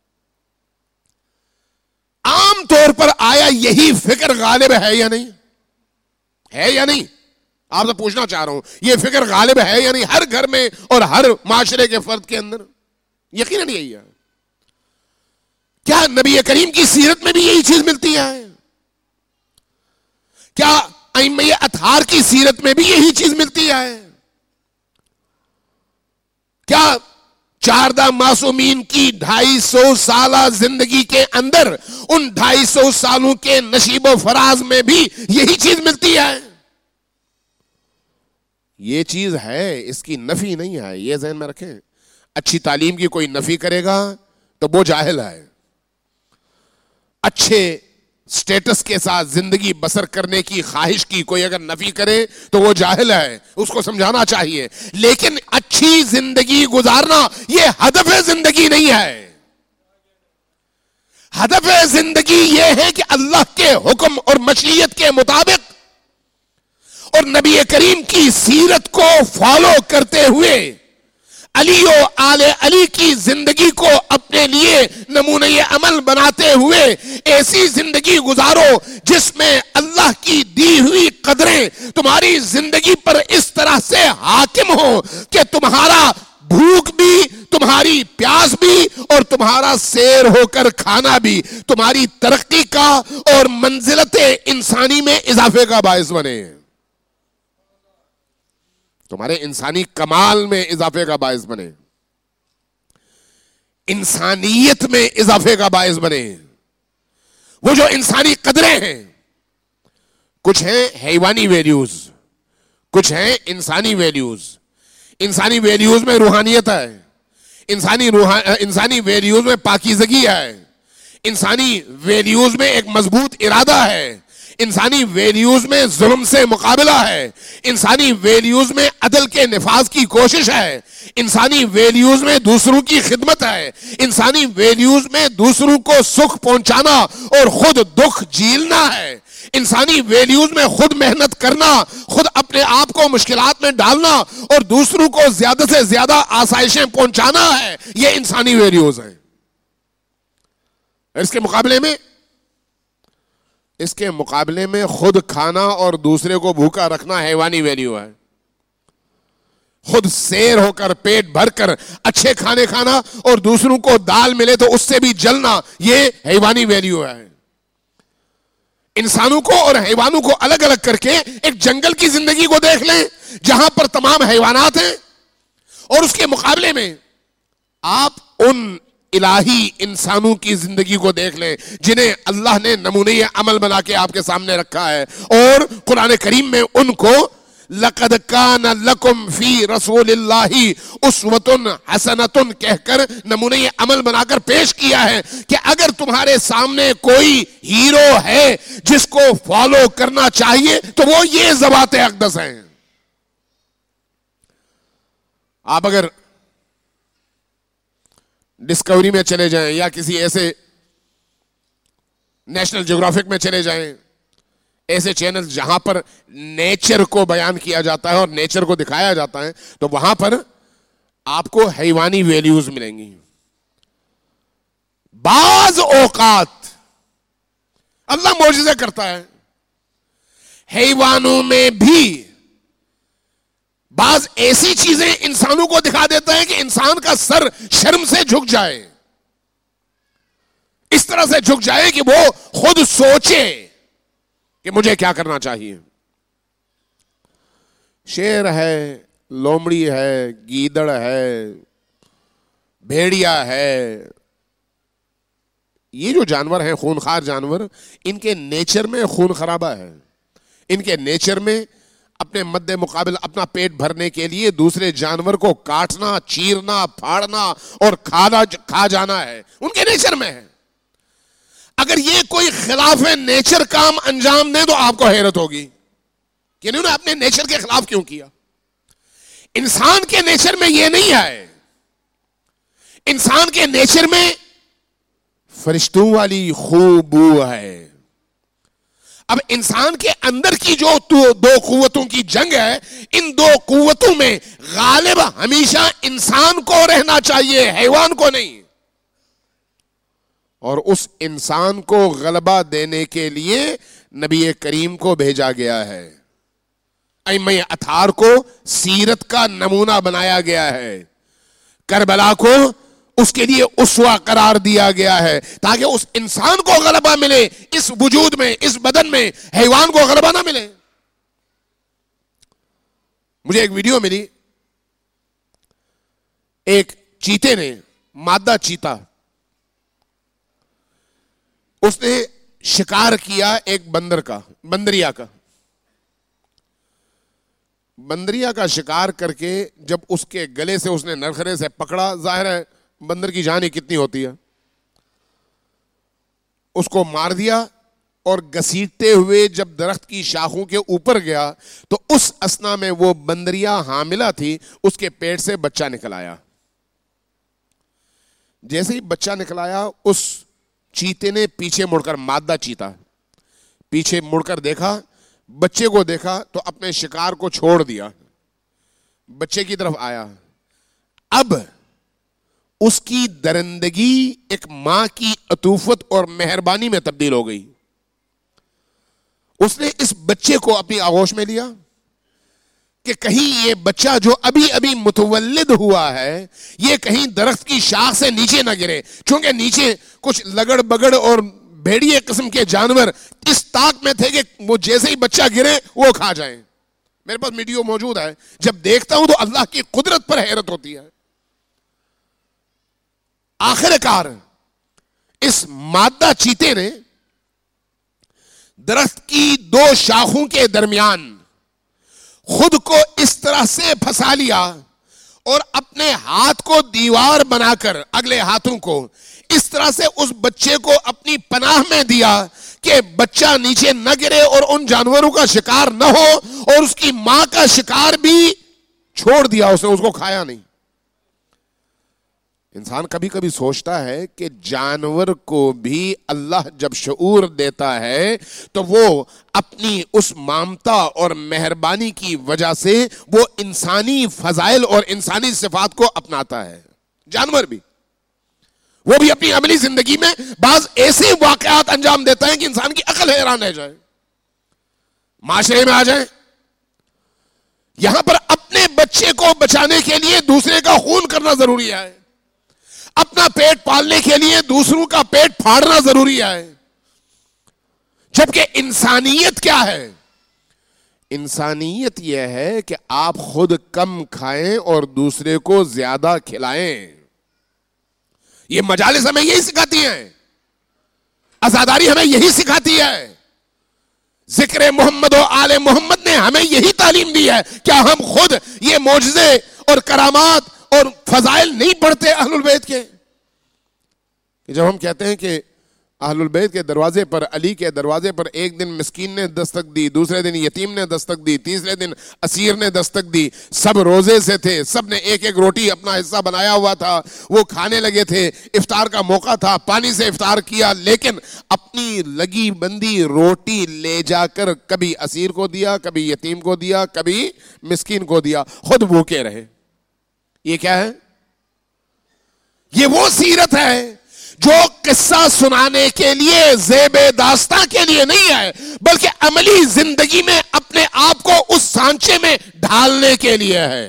Speaker 1: عام طور پر آیا یہی فکر غالب ہے یا نہیں؟ ہے یا نہیں؟ آپ سے پوچھنا چاہ رہا ہوں، یہ فکر غالب ہے یا نہیں ہر گھر میں اور ہر معاشرے کے فرد کے اندر؟ یقیناً یہی ہے۔ کیا نبی کریم کی سیرت میں بھی یہی چیز ملتی ہے؟ کیا ائمہ اطہار کی سیرت میں بھی یہی چیز ملتی ہے؟ کیا 14 معصومین کی 250 سالہ زندگی کے اندر ان 250 سالوں کے نشیب و فراز میں بھی یہی چیز ملتی ہے؟ یہ چیز ہے، اس کی نفی نہیں ہے، یہ ذہن میں رکھیں۔ اچھی تعلیم کی کوئی نفی کرے گا تو وہ جاہل ہے۔ اچھے سٹیٹس کے ساتھ زندگی بسر کرنے کی خواہش کی کوئی اگر نفی کرے تو وہ جاہل ہے، اس کو سمجھانا چاہیے۔ لیکن اچھی زندگی گزارنا یہ ہدف زندگی نہیں ہے۔ ہدف زندگی یہ ہے کہ اللہ کے حکم اور مشیت کے مطابق اور نبی کریم کی سیرت کو فالو کرتے ہوئے علی و آل علی کی زندگی کو اپنے لیے نمونہ عمل بناتے ہوئے ایسی زندگی گزارو جس میں اللہ کی دی ہوئی قدریں تمہاری زندگی پر اس طرح سے حاکم ہو کہ تمہارا بھوک بھی، تمہاری پیاس بھی اور تمہارا سیر ہو کر کھانا بھی تمہاری ترقی کا اور منزلت انسانی میں اضافے کا باعث بنے، تمہارے انسانی کمال میں اضافے کا باعث بنے، انسانیت میں اضافے کا باعث بنے۔ وہ جو انسانی قدریں ہیں، کچھ ہیں حیوانی ویلیوز، کچھ ہیں انسانی ویلیوز۔ انسانی ویلیوز میں روحانیت ہے، انسانی ویلیوز میں پاکیزگی ہے، انسانی ویلیوز میں ایک مضبوط ارادہ ہے، انسانی ویلیوز میں ظلم سے مقابلہ ہے، انسانی ویلیوز میں عدل کے نفاذ کی کوشش ہے، انسانی ویلیوز میں دوسروں کی خدمت ہے، انسانی ویلیوز میں دوسروں کو سکھ پہنچانا اور خود دکھ جھیلنا ہے، انسانی ویلیوز میں خود محنت کرنا، خود اپنے آپ کو مشکلات میں ڈالنا اور دوسروں کو زیادہ سے زیادہ آسائشیں پہنچانا ہے۔ یہ انسانی ویلیوز ہیں۔ اس کے مقابلے میں خود کھانا اور دوسرے کو بھوکا رکھنا حیوانی ویلیو ہے۔ خود سیر ہو کر پیٹ بھر کر اچھے کھانے کھانا اور دوسروں کو دال ملے تو اس سے بھی جلنا، یہ حیوانی ویلیو ہے۔ انسانوں کو اور حیوانوں کو الگ الگ کر کے ایک جنگل کی زندگی کو دیکھ لیں جہاں پر تمام حیوانات ہیں، اور اس کے مقابلے میں آپ ان الہی انسانوں کی زندگی کو دیکھ لیں جنہیں اللہ نے نمونہ عمل بنا کے آپ کے سامنے رکھا ہے، اور قرآن کریم میں ان کو لَقَدْ كَانَ لَكُمْ فِي رَسُولِ اللَّهِ أُسْوَةٌ حَسَنَةٌ کہہ کر نمونہ عمل بنا کر پیش کیا ہے کہ اگر تمہارے سامنے کوئی ہیرو ہے جس کو فالو کرنا چاہیے تو وہ یہ ذوات اقدس ہیں۔ آپ اگر ڈسکوری میں چلے جائیں یا کسی ایسے نیشنل جغرافک میں چلے جائیں، ایسے چینل جہاں پر نیچر کو بیان کیا جاتا ہے اور نیچر کو دکھایا جاتا ہے، تو وہاں پر آپ کو حیوانی ویلیوز ملیں گی۔ بعض اوقات اللہ معجزے کرتا ہے، حیوانوں میں بھی بعض ایسی چیزیں انسانوں کو دکھا دیتا ہے کہ انسان کا سر شرم سے جھک جائے، اس طرح سے جھک جائے کہ وہ خود سوچے کہ مجھے کیا کرنا چاہیے۔ شیر ہے، لومڑی ہے، گیدڑ ہے، بھیڑیا ہے، یہ جو جانور ہیں خونخوار جانور، ان کے نیچر میں خون خرابہ ہے، ان کے نیچر میں اپنے مد مقابل اپنا پیٹ بھرنے کے لیے دوسرے جانور کو کاٹنا، چیرنا، پھاڑنا اور کھا جانا ہے، ان کے نیچر میں ہے۔ اگر یہ کوئی خلاف نیچر کام انجام دے تو آپ کو حیرت ہوگی کہ انہوں نے اپنے نیچر کے خلاف کیوں کیا۔ انسان کے نیچر میں یہ نہیں ہے، انسان کے نیچر میں فرشتوں والی خوب بو ہے۔ اب انسان کے اندر کی جو دو قوتوں کی جنگ ہے، ان دو قوتوں میں غالب ہمیشہ انسان کو رہنا چاہیے، حیوان کو نہیں. اور اس انسان کو غلبہ دینے کے لیے نبی کریم کو بھیجا گیا ہے. ائمہ اطہار کو سیرت کا نمونہ بنایا گیا ہے. کربلا کو اس کے لیے اسوہ قرار دیا گیا ہے تاکہ اس انسان کو غلبہ ملے اس وجود میں، اس بدن میں، حیوان کو غلبہ نہ ملے. مجھے ایک ویڈیو ملی، ایک چیتے نے، مادہ چیتا، اس نے شکار کیا ایک بندریا کا. بندریا کا شکار کر کے جب اس کے گلے سے اس نے نرخرے سے پکڑا، ظاہر ہے بندر کی جان ہی کتنی ہوتی ہے، اس کو مار دیا اور گھسیٹتے ہوئے جب درخت کی شاخوں کے اوپر گیا تو اس اثنا میں وہ بندریا حاملہ تھی، اس کے پیٹ سے بچہ نکل آیا. جیسے ہی بچہ نکل آیا، اس چیتے نے پیچھے مڑ کر، مادہ چیتا پیچھے مڑ کر دیکھا، بچے کو دیکھا تو اپنے شکار کو چھوڑ دیا، بچے کی طرف آیا. اب اس کی درندگی ایک ماں کی عطوفت اور مہربانی میں تبدیل ہو گئی. اس نے اس بچے کو اپنی آغوش میں لیا کہ کہیں یہ بچہ جو ابھی ابھی متولد ہوا ہے یہ کہیں درخت کی شاخ سے نیچے نہ گرے، چونکہ نیچے کچھ لگڑ بگڑ اور بھیڑیے قسم کے جانور اس طاق میں تھے کہ وہ جیسے ہی بچہ گرے وہ کھا جائیں. میرے پاس ویڈیو موجود ہے، جب دیکھتا ہوں تو اللہ کی قدرت پر حیرت ہوتی ہے. آخر کار اس مادہ چیتے نے درخت کی دو شاخوں کے درمیان خود کو اس طرح سے پھنسا لیا اور اپنے ہاتھ کو دیوار بنا کر اگلے ہاتھوں کو اس طرح سے اس بچے کو اپنی پناہ میں دیا کہ بچہ نیچے نہ گرے اور ان جانوروں کا شکار نہ ہو، اور اس کی ماں کا شکار بھی چھوڑ دیا، اس نے اس کو کھایا نہیں. انسان کبھی کبھی سوچتا ہے کہ جانور کو بھی اللہ جب شعور دیتا ہے تو وہ اپنی اس ممتا اور مہربانی کی وجہ سے وہ انسانی فضائل اور انسانی صفات کو اپناتا ہے. جانور بھی، وہ بھی اپنی عملی زندگی میں بعض ایسے واقعات انجام دیتا ہے کہ انسان کی عقل حیران رہ جائے. معاشرے میں آ جائیں، یہاں پر اپنے بچے کو بچانے کے لیے دوسرے کا خون کرنا ضروری ہے، اپنا پیٹ پالنے کے لیے دوسروں کا پیٹ پھاڑنا ضروری ہے. جبکہ انسانیت کیا ہے؟ انسانیت یہ ہے کہ آپ خود کم کھائیں اور دوسرے کو زیادہ کھلائیں. یہ مجالس ہمیں یہی سکھاتی ہیں، عزاداری ہمیں یہی سکھاتی ہے، ذکر محمد و آل محمد نے ہمیں یہی تعلیم دی ہے. کیا ہم خود یہ معجزے اور کرامات اور فضائل نہیں پڑھتے اہل البیت کے؟ کہ جب ہم کہتے ہیں کہ اہل البیت کے دروازے پر، علی کے دروازے پر ایک دن مسکین نے دستک دی، دوسرے دن یتیم نے دستک دی، تیسرے دن اسیر نے دستک دی، سب روزے سے تھے، سب نے ایک ایک روٹی اپنا حصہ بنایا ہوا تھا، وہ کھانے لگے تھے، افطار کا موقع تھا، پانی سے افطار کیا، لیکن اپنی لگی بندی روٹی لے جا کر کبھی اسیر کو دیا، کبھی یتیم کو دیا، کبھی مسکین کو دیا، خود بھوکے رہے. یہ کیا ہے؟ یہ وہ سیرت ہے جو قصہ سنانے کے لیے، زیب داستاں کے لیے نہیں ہے، بلکہ عملی زندگی میں اپنے آپ کو اس سانچے میں ڈھالنے کے لیے ہے.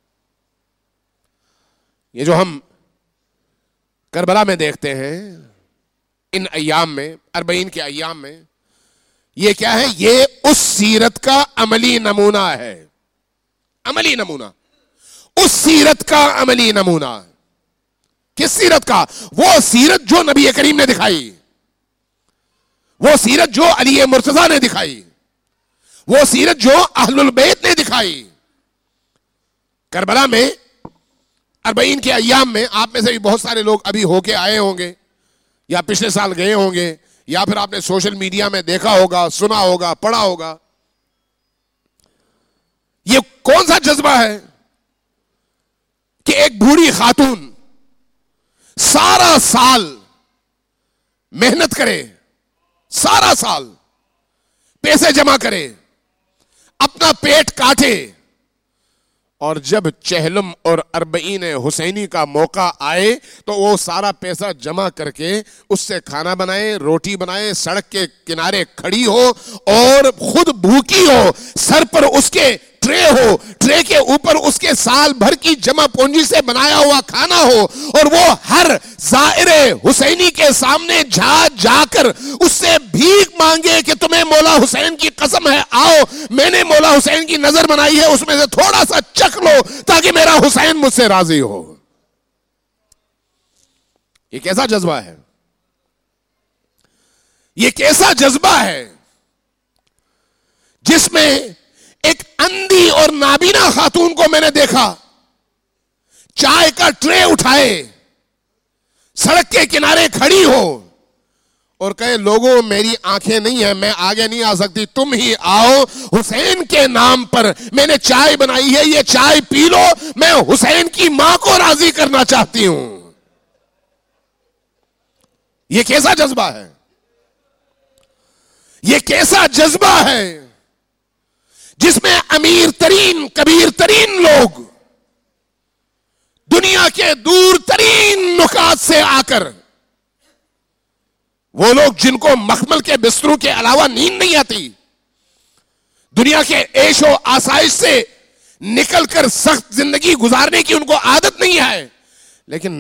Speaker 1: یہ جو ہم کربلا میں دیکھتے ہیں ان ایام میں، 40 کے ایام میں، یہ کیا ہے؟ یہ اس سیرت کا عملی نمونہ ہے. عملی نمونہ، اس سیرت کا عملی نمونہ. کس سیرت کا؟ وہ سیرت جو نبی کریم نے دکھائی، وہ سیرت جو علی مرتضیٰ نے دکھائی، وہ سیرت جو اہل البیت نے دکھائی. کربلا میں 40 کے ایام میں آپ میں سے بھی بہت سارے لوگ ابھی ہو کے آئے ہوں گے، یا پچھلے سال گئے ہوں گے، یا پھر آپ نے سوشل میڈیا میں دیکھا ہوگا، سنا ہوگا، پڑھا ہوگا. یہ کون سا جذبہ ہے کہ ایک بوڑھی خاتون سارا سال محنت کرے، سارا سال पैसे जमा करे, अपना पेट काटे, और जब चहलम और अरबईन हुसैनी का मौका आए तो वो सारा पैसा जमा करके उससे खाना बनाए, रोटी बनाए, सड़क के किनारे खड़ी हो और खुद भूखी हो, सर पर उसके ट्रे हो, ट्रे के ऊपर उसके साल भर की जमा पूंजी से बनाया हुआ खाना हो, और वो हर ज़ाइरे हुसैनी के सामने जाकर उससे भीख मांगे कि तुम्हें मौला हुसैन की कसम है, आओ मैंने मौला हुसैन की नजर बनाई है, उसमें से थोड़ा सा चख लो ताकि मेरा हुसैन मुझसे राजी हो। ये कैसा जज्बा है? ये कैसा जज्बा है जिसमें एक अंधी और नाबीना खातून को मैंने देखा चाय का ट्रे उठाए, सड़क के किनारे खड़ी हो और कहे लोगों मेरी आंखें नहीं है, मैं आगे नहीं आ सकती, तुम ही आओ, हुसैन के नाम पर मैंने चाय बनाई है, ये चाय पी लो, मैं हुसैन की मां को राजी करना चाहती हूं। ये कैसा जज्बा है? ये कैसा जज्बा है जिसमें अमीर तरीन कबीर तरीन लोग दुनिया के दूर तरीन नुकात से आकर, वो लोग जिनको मखमल के बिस्तरों के अलावा नींद नहीं आती, दुनिया के ऐशो आसाइश से निकलकर सख्त जिंदगी गुजारने की उनको आदत नहीं है, लेकिन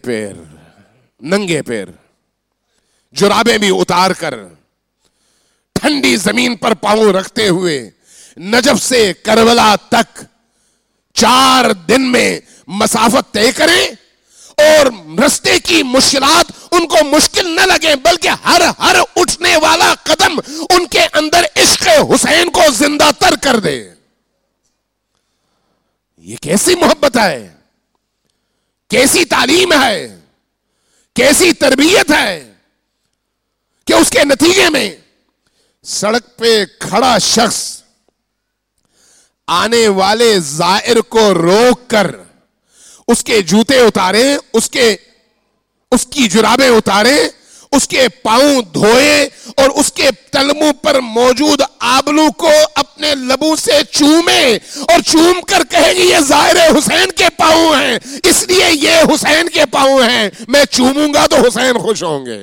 Speaker 1: नंगे पैर जुराबे भी उतार कर ठंडी जमीन पर पांव रखते हुए नजफ से करबला तक 4 दिन में मसाफत तय करें और रस्ते की मुश्किलात उनको मुश्किल न लगे, बल्कि हर उठने वाला कदम उनके अंदर इश्क हुसैन को जिंदा तर कर दे। ये कैसी मोहब्बत है, कैसी तालीम है, कैसी तरबियत है कि उसके नतीजे में सड़क पे खड़ा शख्स आने वाले जायर को रोक कर उसके जूते उतारे, उसकी जुराबें उतारे, उसके पांव धोए और उसके तलमू पर मौजूद आबलू को अपने लबू से चूमे और चूम कर कहेगी ये जाहिर हुसैन के पांव हैं, इसलिए ये हुसैन के पांव हैं, मैं चूमूंगा तो हुसैन खुश होंगे।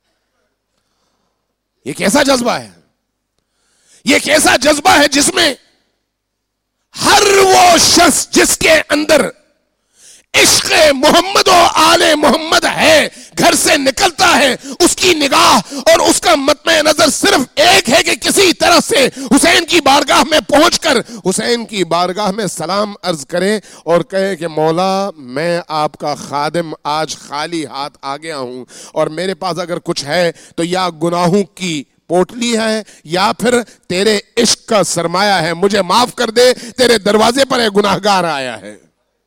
Speaker 1: ये कैसा जज्बा है? ये कैसा जज्बा है जिसमें हर वो शख्स जिसके अंदर इश्क मोहम्मद और आले मोहम्मद है घर से निकलता है, उसकी निगाह और उसका मतमे नजर सिर्फ एक है कि किसी तरह से हुसैन की बारगाह में पहुंचकर हुसैन की बारगाह में सलाम अर्ज करे और कहे कि मौला मैं आपका खादिम आज खाली हाथ आ गया हूं और मेरे पास अगर कुछ है तो या गुनाहों की पोटली है या फिर तेरे इश्क का सरमाया है, मुझे माफ कर दे, तेरे दरवाजे पर एक गुनाहगार आया है।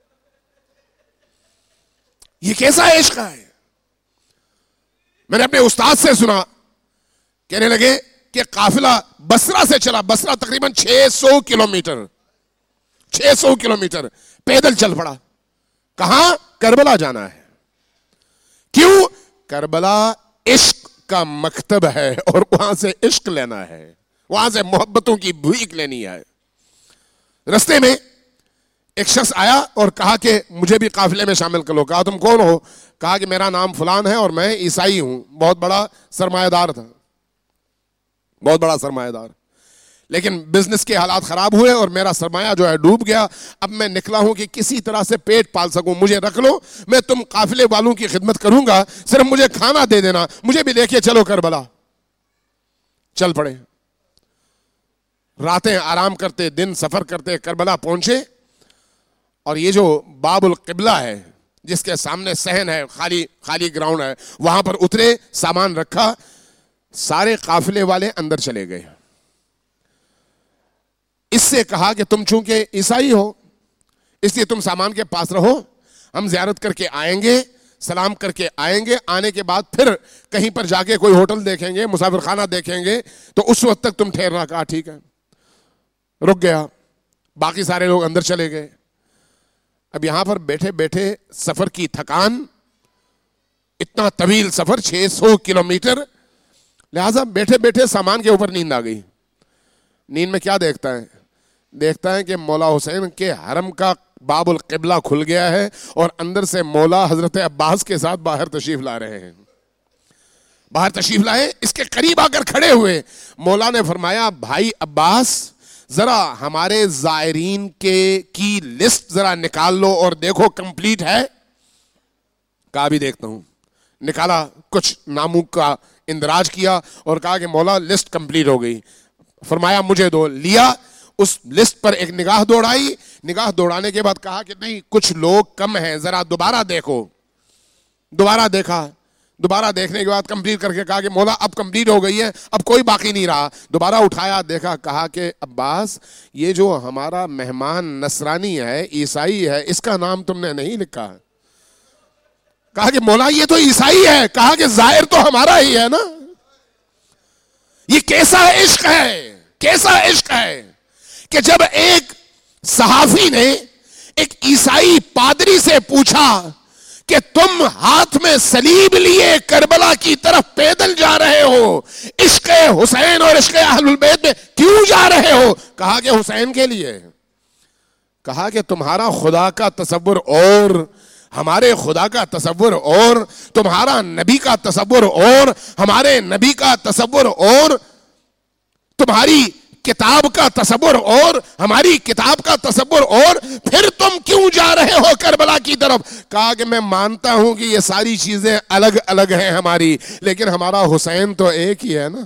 Speaker 1: ये कैसा इश्क है? मैंने अपने उस्ताद से सुना, कहने लगे कि काफिला बसरा से चला, बसरा तकरीबन 600 किलोमीटर पैदल चल पड़ा। कहां? करबला जाना है। क्यों? करबला इश्क का मकतब है और वहां से इश्क लेना है, वहां से मोहब्बतों की भीख लेनी है। रस्ते में एक शख्स आया और कहा कि मुझे भी काफिले में शामिल कर लो। कहा तुम कौन हो? कहा कि मेरा नाम फलान है और मैं ईसाई हूं। बहुत बड़ा सरमायादार था, बहुत बड़ा सरमायादार, लेकिन बिजनेस के हालात खराब हुए और मेरा सरमाया जो है डूब गया। अब मैं निकला हूं कि किसी तरह से पेट पाल सकूं, मुझे रख लो, मैं तुम काफिले वालों की खिदमत करूंगा, सिर्फ मुझे खाना दे देना, मुझे भी लेके चलो करबला। चल पड़े, रातें आराम करते, दिन सफर करते करबला पहुंचे और ये जो बाबुल किबला है जिसके सामने सहन है, खाली ग्राउंड है, वहां पर उतरे, सामान रखा, सारे काफिले वाले अंदर चले गए। इससे कहा कि तुम चूंकि ईसाई हो इसलिए तुम सामान के पास रहो, हम जियारत करके आएंगे, सलाम करके आएंगे, आने के बाद फिर कहीं पर जाके कोई होटल देखेंगे, मुसाफिर खाना देखेंगे, तो उस वक्त तक तुम ठहरना। कहा ठीक है, रुक गया। बाकी सारे लोग अंदर चले गए। अब यहां पर बैठे बैठे सफर की थकान, इतना तवील सफर 600 किलोमीटर, लिहाजा बैठे बैठे सामान के ऊपर नींद आ गई। نیند میں کیا دیکھتا ہے؟ دیکھتا ہے کہ مولا حسین کے حرم کا باب القبلہ کھل گیا ہے اور اندر سے مولا حضرت عباس کے ساتھ باہر تشریف لا رہے ہیں. باہر تشریف لائے, اس کے قریب آ کر کھڑے ہوئے. مولا نے فرمایا بھائی عباس ذرا ہمارے زائرین کی لسٹ ذرا نکال لو اور دیکھو کمپلیٹ ہے. کہا بھی دیکھتا ہوں. نکالا, کچھ ناموں کا اندراج کیا اور کہا کہ مولا لسٹ کمپلیٹ ہو گئی. فرمایا مجھے دو. لیا, اس لسٹ پر ایک نگاہ دوڑائی. نگاہ دوڑانے کے بعد کہا کہ نہیں کچھ لوگ کم ہیں, ذرا دوبارہ دیکھو. دوبارہ دیکھا. دوبارہ دیکھنے کے بعد کمپلیٹ کر کے کہا کہ مولا اب کمپلیٹ ہو گئی ہے, اب کوئی باقی نہیں رہا. دوبارہ اٹھایا, دیکھا, کہا کہ عباس یہ جو ہمارا مہمان نصرانی ہے, عیسائی ہے, اس کا نام تم نے نہیں لکھا. کہا کہ مولا یہ تو عیسائی ہے. کہا کہ ظاہر تو ہمارا ہی ہے نا. یہ کیسا عشق ہے, کیسا عشق ہے کہ جب ایک صحافی نے ایک عیسائی پادری سے پوچھا کہ تم ہاتھ میں صلیب لیے کربلا کی طرف پیدل جا رہے ہو, عشق حسین اور عشق اہل البیت میں کیوں جا رہے ہو؟ کہا کہ حسین کے لیے. کہا کہ تمہارا خدا کا تصور اور ہمارے خدا کا تصور اور, تمہارا نبی کا تصور اور ہمارے نبی کا تصور اور, تمہاری کتاب کا تصور اور ہماری کتاب کا تصور اور, پھر تم کیوں جا رہے ہو کربلا کی طرف؟ کہا کہ میں مانتا ہوں کہ یہ ساری چیزیں الگ الگ ہیں ہماری, لیکن ہمارا حسین تو ایک ہی ہے نا.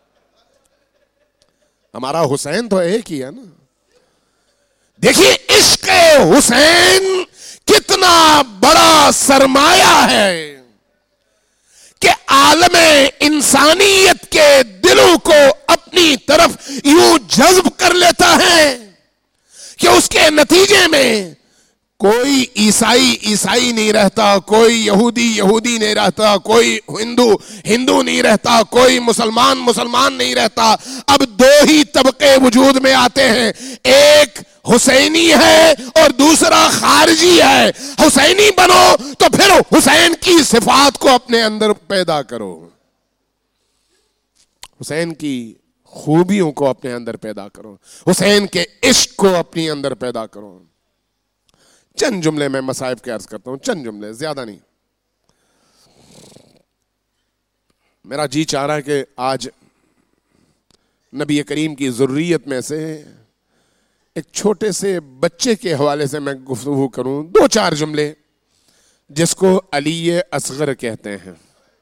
Speaker 1: ہمارا حسین تو ایک ہی ہے نا. دیکھیے عشق حسین کتنا بڑا سرمایہ ہے کہ عالم انسانیت کے دلوں کو اپنی طرف یوں جذب کر لیتا ہے کہ اس کے نتیجے میں کوئی عیسائی عیسائی نہیں رہتا, کوئی یہودی یہودی نہیں رہتا, کوئی ہندو ہندو نہیں رہتا, کوئی مسلمان مسلمان نہیں رہتا. اب دو ہی طبقے وجود میں آتے ہیں, ایک حسینی ہے اور دوسرا خارجی ہے. حسینی بنو تو پھر حسین کی صفات کو اپنے اندر پیدا کرو, حسین کی خوبیوں کو اپنے اندر پیدا کرو, حسین کے عشق کو اپنے اندر پیدا کرو. چند جملے میں مصائب کے عرض کرتا ہوں, چند جملے, زیادہ نہیں. میرا جی چاہ رہا ہے کہ آج نبی کریم کی ضروریت میں سے ایک چھوٹے سے بچے کے حوالے سے میں گفتگو کروں, دو چار جملے, جس کو علی اصغر کہتے ہیں.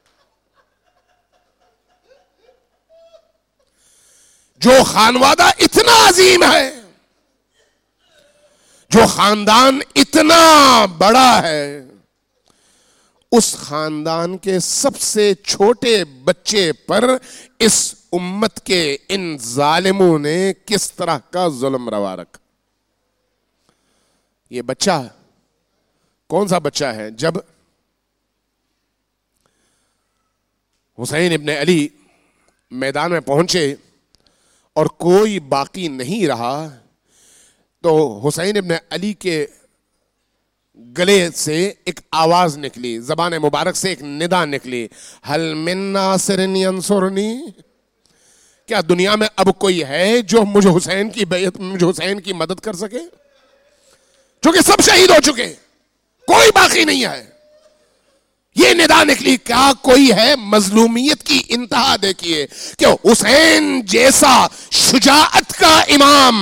Speaker 1: جو خانوادہ اتنا عظیم ہے, جو خاندان اتنا بڑا ہے, اس خاندان کے سب سے چھوٹے بچے پر اس امت کے ان ظالموں نے کس طرح کا ظلم روا رکھا. یہ بچہ کون سا بچہ ہے؟ جب حسین ابن علی میدان میں پہنچے اور کوئی باقی نہیں رہا, تو حسین ابن علی کے گلے سے ایک آواز نکلی, زبان مبارک سے ایک ندا نکلی, ہل من ناصر ینصرنی, کیا دنیا میں اب کوئی ہے جو مجھے حسین کی بیعت, مجھے حسین کی مدد کر سکے؟ چونکہ سب شہید ہو چکے, کوئی باقی نہیں ہے. یہ ندا نکلی, کیا کوئی ہے؟ مظلومیت کی انتہا دیکھیے کہ حسین جیسا شجاعت کا امام,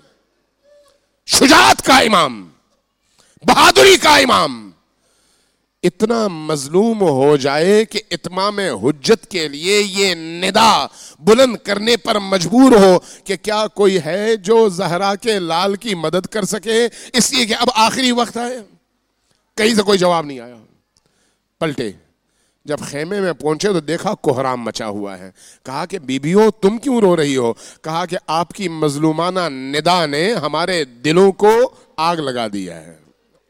Speaker 1: شجاعت کا امام, بہادری کا امام, اتنا مظلوم ہو جائے کہ اتمام حجت کے لیے یہ ندا بلند کرنے پر مجبور ہو کہ کیا کوئی ہے جو زہرا کے لال کی مدد کر سکے, اس لیے کہ اب آخری وقت ہے. کہیں سے کوئی جواب نہیں آیا. پلٹے, جب خیمے میں پہنچے تو دیکھا کوہرام مچا ہوا ہے. کہا کہ بیبیوں تم کیوں رو رہی ہو؟ کہا کہ آپ کی مظلومانہ ندا نے ہمارے دلوں کو آگ لگا دیا ہے.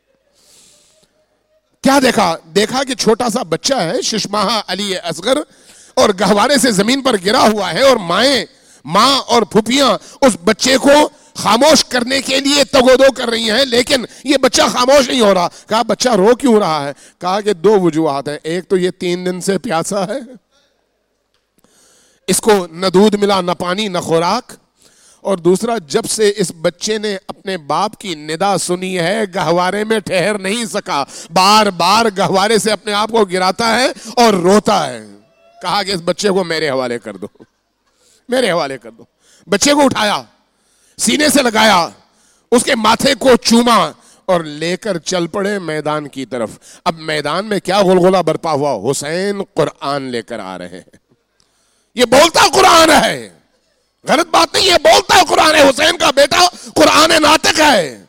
Speaker 1: کیا دیکھا؟ دیکھا کہ چھوٹا سا بچہ ہے, ششماہ علی اصغر, اور گہوارے سے زمین پر گرا ہوا ہے, اور ماں اور پھوپھیاں اس بچے کو خاموش کرنے کے لیے تگودو کر رہی ہیں, لیکن یہ بچہ خاموش نہیں ہو رہا. کہا بچہ رو کیوں رہا ہے؟ کہا کہ دو وجوہات ہیں, ایک تو یہ 3 دن سے پیاسا ہے, اس کو نہ دودھ ملا نہ پانی نہ خوراک, اور دوسرا جب سے اس بچے نے اپنے باپ کی ندا سنی ہے گہوارے میں ٹھہر نہیں سکا, بار بار گہوارے سے اپنے آپ کو گراتا ہے اور روتا ہے. کہا کہ اس بچے کو میرے حوالے کر دو, میرے حوالے کر دو. بچے کو اٹھایا, سینے سے لگایا, اس کے ماتھے کو چوما اور لے کر چل پڑے میدان کی طرف. اب میدان میں کیا غلغلہ برپا ہوا, حسین قرآن لے کر آ رہے ہیں. یہ بولتا قرآن ہے, غلط بات نہیں ہے, بولتا قرآن ہے. حسین کا بیٹا قرآن ناطق ہے.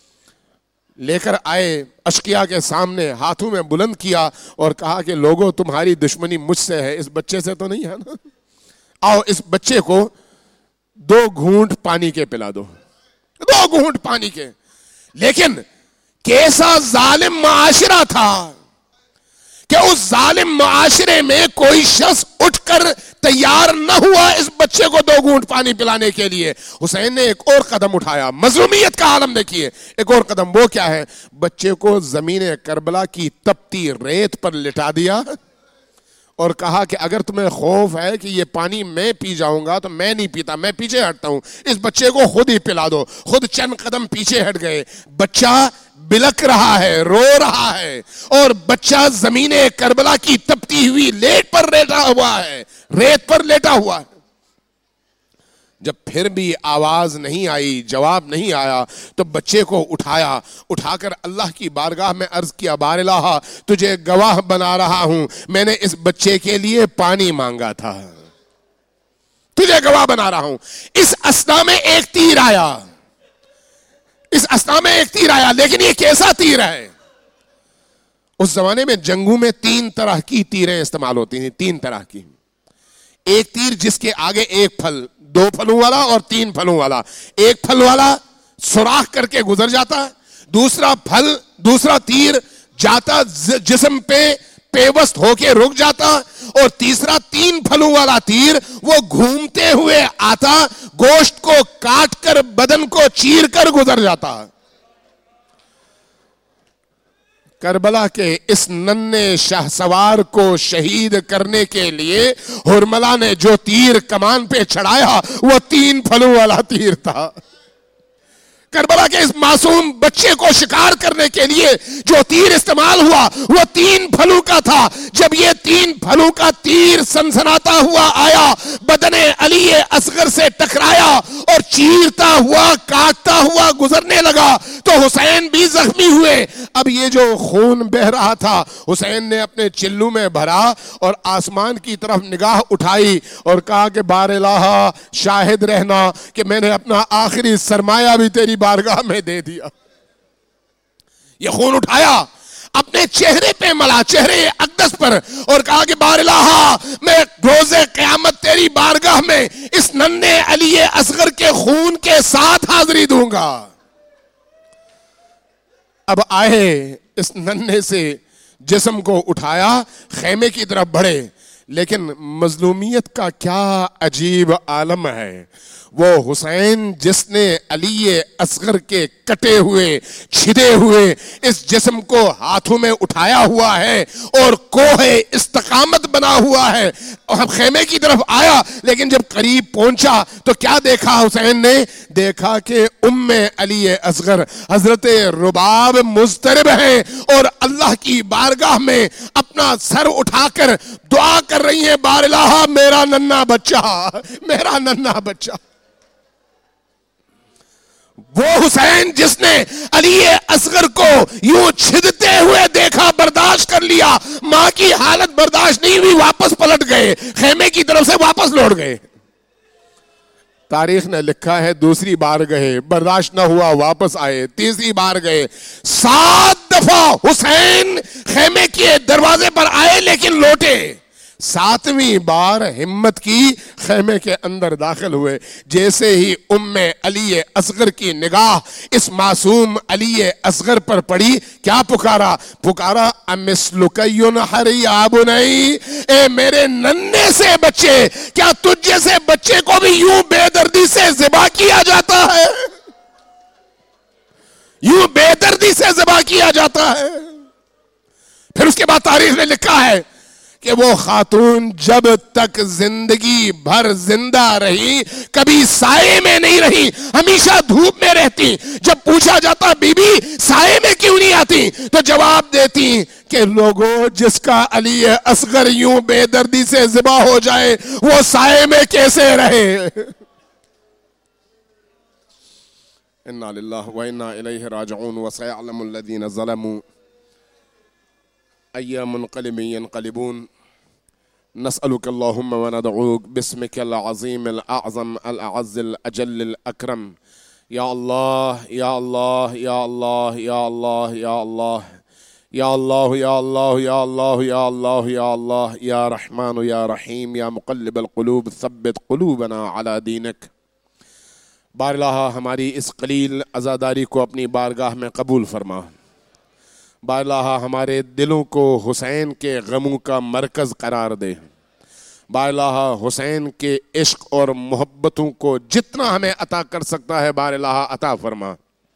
Speaker 1: لے کر آئے, اشقیا کے سامنے ہاتھوں میں بلند کیا اور کہا کہ لوگوں تمہاری دشمنی مجھ سے ہے, اس بچے سے تو نہیں ہے نا. آؤ اس بچے کو 2 گھونٹ پانی کے پلا دو, 2 گھونٹ پانی کے. لیکن کیسا ظالم معاشرہ تھا کہ اس ظالم معاشرے میں کوئی شخص اٹھ کر تیار نہ ہوا اس بچے کو 2 گھونٹ پانی پلانے کے لیے. حسین نے ایک اور قدم اٹھایا, مظلومیت کا عالم دیکھیے. ایک اور قدم وہ کیا ہے, بچے کو زمین کربلا کی تپتی ریت پر لٹا دیا اور کہا کہ اگر تمہیں خوف ہے کہ یہ پانی میں پی جاؤں گا تو میں نہیں پیتا, میں پیچھے ہٹتا ہوں, اس بچے کو خود ہی پلا دو. خود چند قدم پیچھے ہٹ گئے. بچہ بلک رہا ہے, رو رہا ہے, اور بچہ زمین کربلا کی تپتی ہوئی ریت پر لیٹا ہوا ہے, ریت پر لیٹا ہوا ہے. جب پھر بھی آواز نہیں آئی, جواب نہیں آیا, تو بچے کو اٹھایا, اٹھا کر اللہ کی بارگاہ میں عرض کیا, بار الہ تجھے گواہ بنا رہا ہوں, میں نے اس بچے کے لیے پانی مانگا تھا, تجھے گواہ بنا رہا ہوں. اس اثنا میں ایک تیر آیا, اس اثنا میں ایک تیر آیا, لیکن یہ کیسا تیر ہے. اس زمانے میں جنگوں میں 3 طرح کی تیریں استعمال ہوتی ہیں, 3 طرح کی. ایک تیر جس کے آگے ایک پھل, 2 پھلوں والا اور 3 پھلوں والا. ایک پھل والا سوراخ کر کے گزر جاتا, دوسرا تیر جاتا جسم پہ پیوست ہو کے رک جاتا, اور تیسرا 3 پھلوں والا تیر وہ گھومتے ہوئے آتا, گوشت کو کاٹ کر بدن کو چیر کر گزر جاتا. کربلا کے اس ننھے شاہ سوار کو شہید کرنے کے لیے ہرملا نے جو تیر کمان پہ چڑھایا وہ 3 پھلوں والا تیر تھا. کربلا کے اس معصوم بچے کو شکار کرنے کے لیے جو تیر استعمال ہوا وہ 3 پھلوں کا تھا. جب یہ 3 پھلوں کا تیر سنسناتا ہوا آیا, بدن علی اصغر سے ٹکرایا اور چیرتا ہوا کاٹتا ہوا گزرنے لگا, تو حسین بھی زخمی ہوئے. اب یہ جو خون بہ رہا تھا حسین نے اپنے چلو میں بھرا اور آسمان کی طرف نگاہ اٹھائی اور کہا کہ بار الہ شاہد رہنا کہ میں نے اپنا آخری سرمایہ بھی تیری بارگاہ میں دے دیا. یہ خون اٹھایا, اپنے چہرے پہ ملا, چہرے اقدس پر, اور کہا کہ بار الہ میں روز قیامت تیری بارگاہ میں اس ننھے علی اصغر کے خون کے ساتھ حاضری دوں گا. اب آئے, اس ننھے سے جسم کو اٹھایا, خیمے کی طرف بڑھے. لیکن مظلومیت کا کیا عجیب عالم ہے. وہ حسین جس نے علی اصغر کے کٹے ہوئے چھدے ہوئے اس جسم کو ہاتھوں میں اٹھایا ہوا ہے اور کوہ استقامت بنا ہوا ہے, اور خیمے کی طرف آیا, لیکن جب قریب پہنچا تو کیا دیکھا حسین نے, دیکھا کہ ام علی اصغر حضرت رباب مضطرب ہیں اور اللہ کی بارگاہ میں اپنا سر اٹھا کر دعا کر رہی ہیں, بار الہ میرا ننھا بچہ, میرا ننھا بچہ. وہ حسین جس نے علی اصغر کو یوں چھدتے ہوئے دیکھا, برداشت کر لیا, ماں کی حالت برداشت نہیں ہوئی, واپس پلٹ گئے, خیمے کی طرف سے واپس لوٹ گئے. تاریخ نے لکھا ہے 2ری بار گئے, برداشت نہ ہوا, واپس آئے, 3ری بار گئے, 7 دفعہ حسین خیمے کے دروازے پر آئے لیکن لوٹے. 7ویں بار ہمت کی, خیمے کے اندر داخل ہوئے. جیسے ہی ام علی اصغر کی نگاہ اس معصوم علی اصغر پر پڑی, کیا پکارا امسلکیون حریا بنائی, اے میرے ننھے سے بچے, کیا تجھ جیسے بچے کو بھی یوں بے دردی سے ذبح کیا جاتا ہے, یوں بے دردی سے ذبح کیا جاتا ہے. پھر اس کے بعد تاریخ نے لکھا ہے کہ وہ خاتون جب تک زندگی بھر زندہ رہی کبھی سائے میں نہیں رہی، ہمیشہ دھوپ میں رہتی۔ جب پوچھا جاتا بی بی سائے میں کیوں نہیں آتی تو جواب دیتی کہ لوگوں جس کا علی اصغر یوں بے دردی سے ذبح ہو جائے وہ سائے میں کیسے رہے۔ انا للہ و انا الیہ راجعون وسيعلم الذین ظلموا ای منقلب ينقلبون۔ نسألك اللهم وندعوك باسمك العظيم الأعظم الأعز الأجل الأكرم یا اللہ یا اللہ یا اللہ یا اللہ یا اللہ یا اللہ یا اللہ یا اللہ یا اللہ یا اللہ یا رحمان یا رحیم یا مقلب القلوب ثبت قلوبنا على دینک۔ بار الہ ہماری اس قلیل عزاداری کو اپنی بارگاہ میں قبول فرما۔ بار الہ ہمارے دلوں کو حسین کے غموں کا مرکز قرار دے۔ بار الہ حسین کے عشق اور محبتوں کو جتنا ہمیں عطا کر سکتا ہے بار الہ عطا فرما۔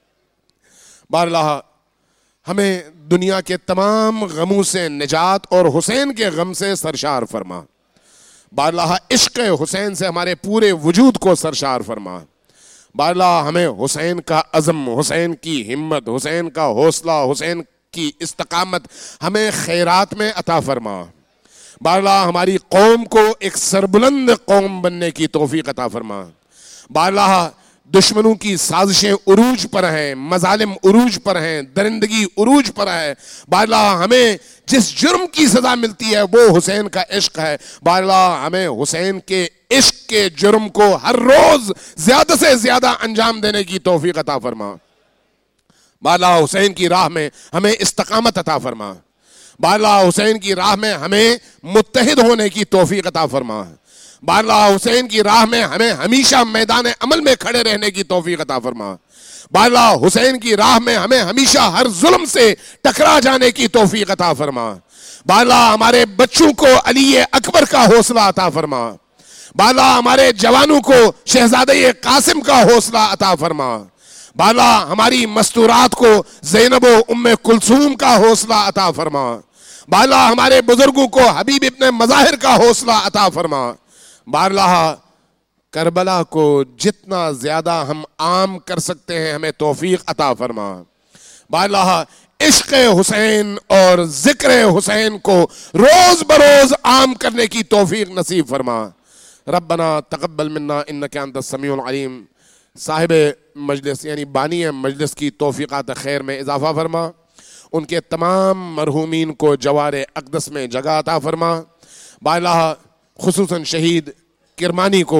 Speaker 1: بار الہ ہمیں دنیا کے تمام غموں سے نجات اور حسین کے غم سے سرشار فرما۔ بار الہ عشق حسین سے ہمارے پورے وجود کو سرشار فرما۔ بار الہ ہمیں حسین کا عزم، حسین کی ہمت، حسین کا حوصلہ، حسین کی استقامت ہمیں خیرات میں عطا فرما۔ بار الہ ہماری قوم کو ایک سربلند قوم بننے کی توفیق عطا فرما۔ بار الہ دشمنوں کی سازشیں عروج پر ہیں، مظالم عروج پر ہیں، درندگی عروج پر ہے۔ بار الہ ہمیں جس جرم کی سزا ملتی ہے وہ حسین کا عشق ہے۔ بار الہ ہمیں حسین کے عشق کے جرم کو ہر روز زیادہ سے زیادہ انجام دینے کی توفیق عطا فرما۔ بار الہ حسین کی راہ میں ہمیں استقامت عطا فرما۔ بار الہ حسین کی راہ میں ہمیں متحد ہونے کی توفیق عطا فرما۔ بار الہ حسین کی راہ میں ہمیں ہمیشہ میدان عمل میں کھڑے رہنے کی توفیق عطا فرما۔ بار الہ حسین کی راہ میں ہمیں ہمیشہ ہر ظلم سے ٹکرا جانے کی توفیق عطا فرما۔ بار الہ ہمارے بچوں کو علی اکبر کا حوصلہ عطا فرما۔ بار الہ ہمارے جوانوں کو شہزادہ قاسم کا حوصلہ عطا فرما۔ بار الہ ہماری مستورات کو زینب و ام کلثوم کا حوصلہ عطا فرما۔ بار الہ ہمارے بزرگوں کو حبیب ابن مظاہر کا حوصلہ عطا فرما۔ بار الہ کربلا کو جتنا زیادہ ہم عام کر سکتے ہیں ہمیں توفیق عطا فرما۔ بار الہ عشق حسین اور ذکر حسین کو روز بروز عام کرنے کی توفیق نصیب فرما۔ ربنا تقبل منا انک انت السمیع العلیم۔ صاحب مجلس یعنی بانی مجلس کی توفیقات خیر میں اضافہ فرما۔ ان کے تمام مرحومین کو جوار اقدس میں جگہ عطا فرما۔ بار الہ خصوصاً شہید کرمانی کو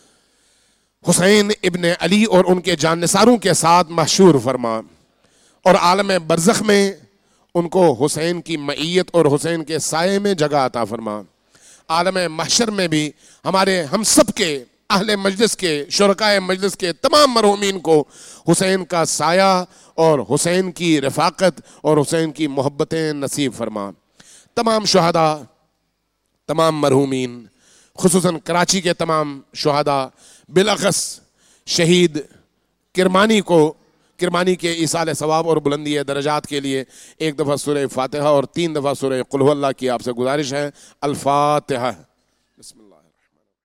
Speaker 1: حسین ابن علی اور ان کے جاننثاروں کے ساتھ محشور فرما، اور عالم برزخ میں ان کو حسین کی معیت اور حسین کے سائے میں جگہ عطا فرما۔ عالم محشر میں بھی ہمارے ہم سب کے اہل مجلس کے شرکائے مجلس کے تمام مرحومین کو حسین کا سایہ اور حسین کی رفاقت اور حسین کی محبتیں نصیب فرما۔ تمام شہداء، تمام مرحومین، خصوصاً کراچی کے تمام شہداء، بالاخص شہید کرمانی کو، کرمانی کے ایصال ثواب اور بلندی درجات کے لیے ایک دفعہ سورہ فاتحہ اور 3 دفعہ سورہ قل هو اللہ کی آپ سے گزارش ہے۔ الفاتحہ۔ بسم اللہ۔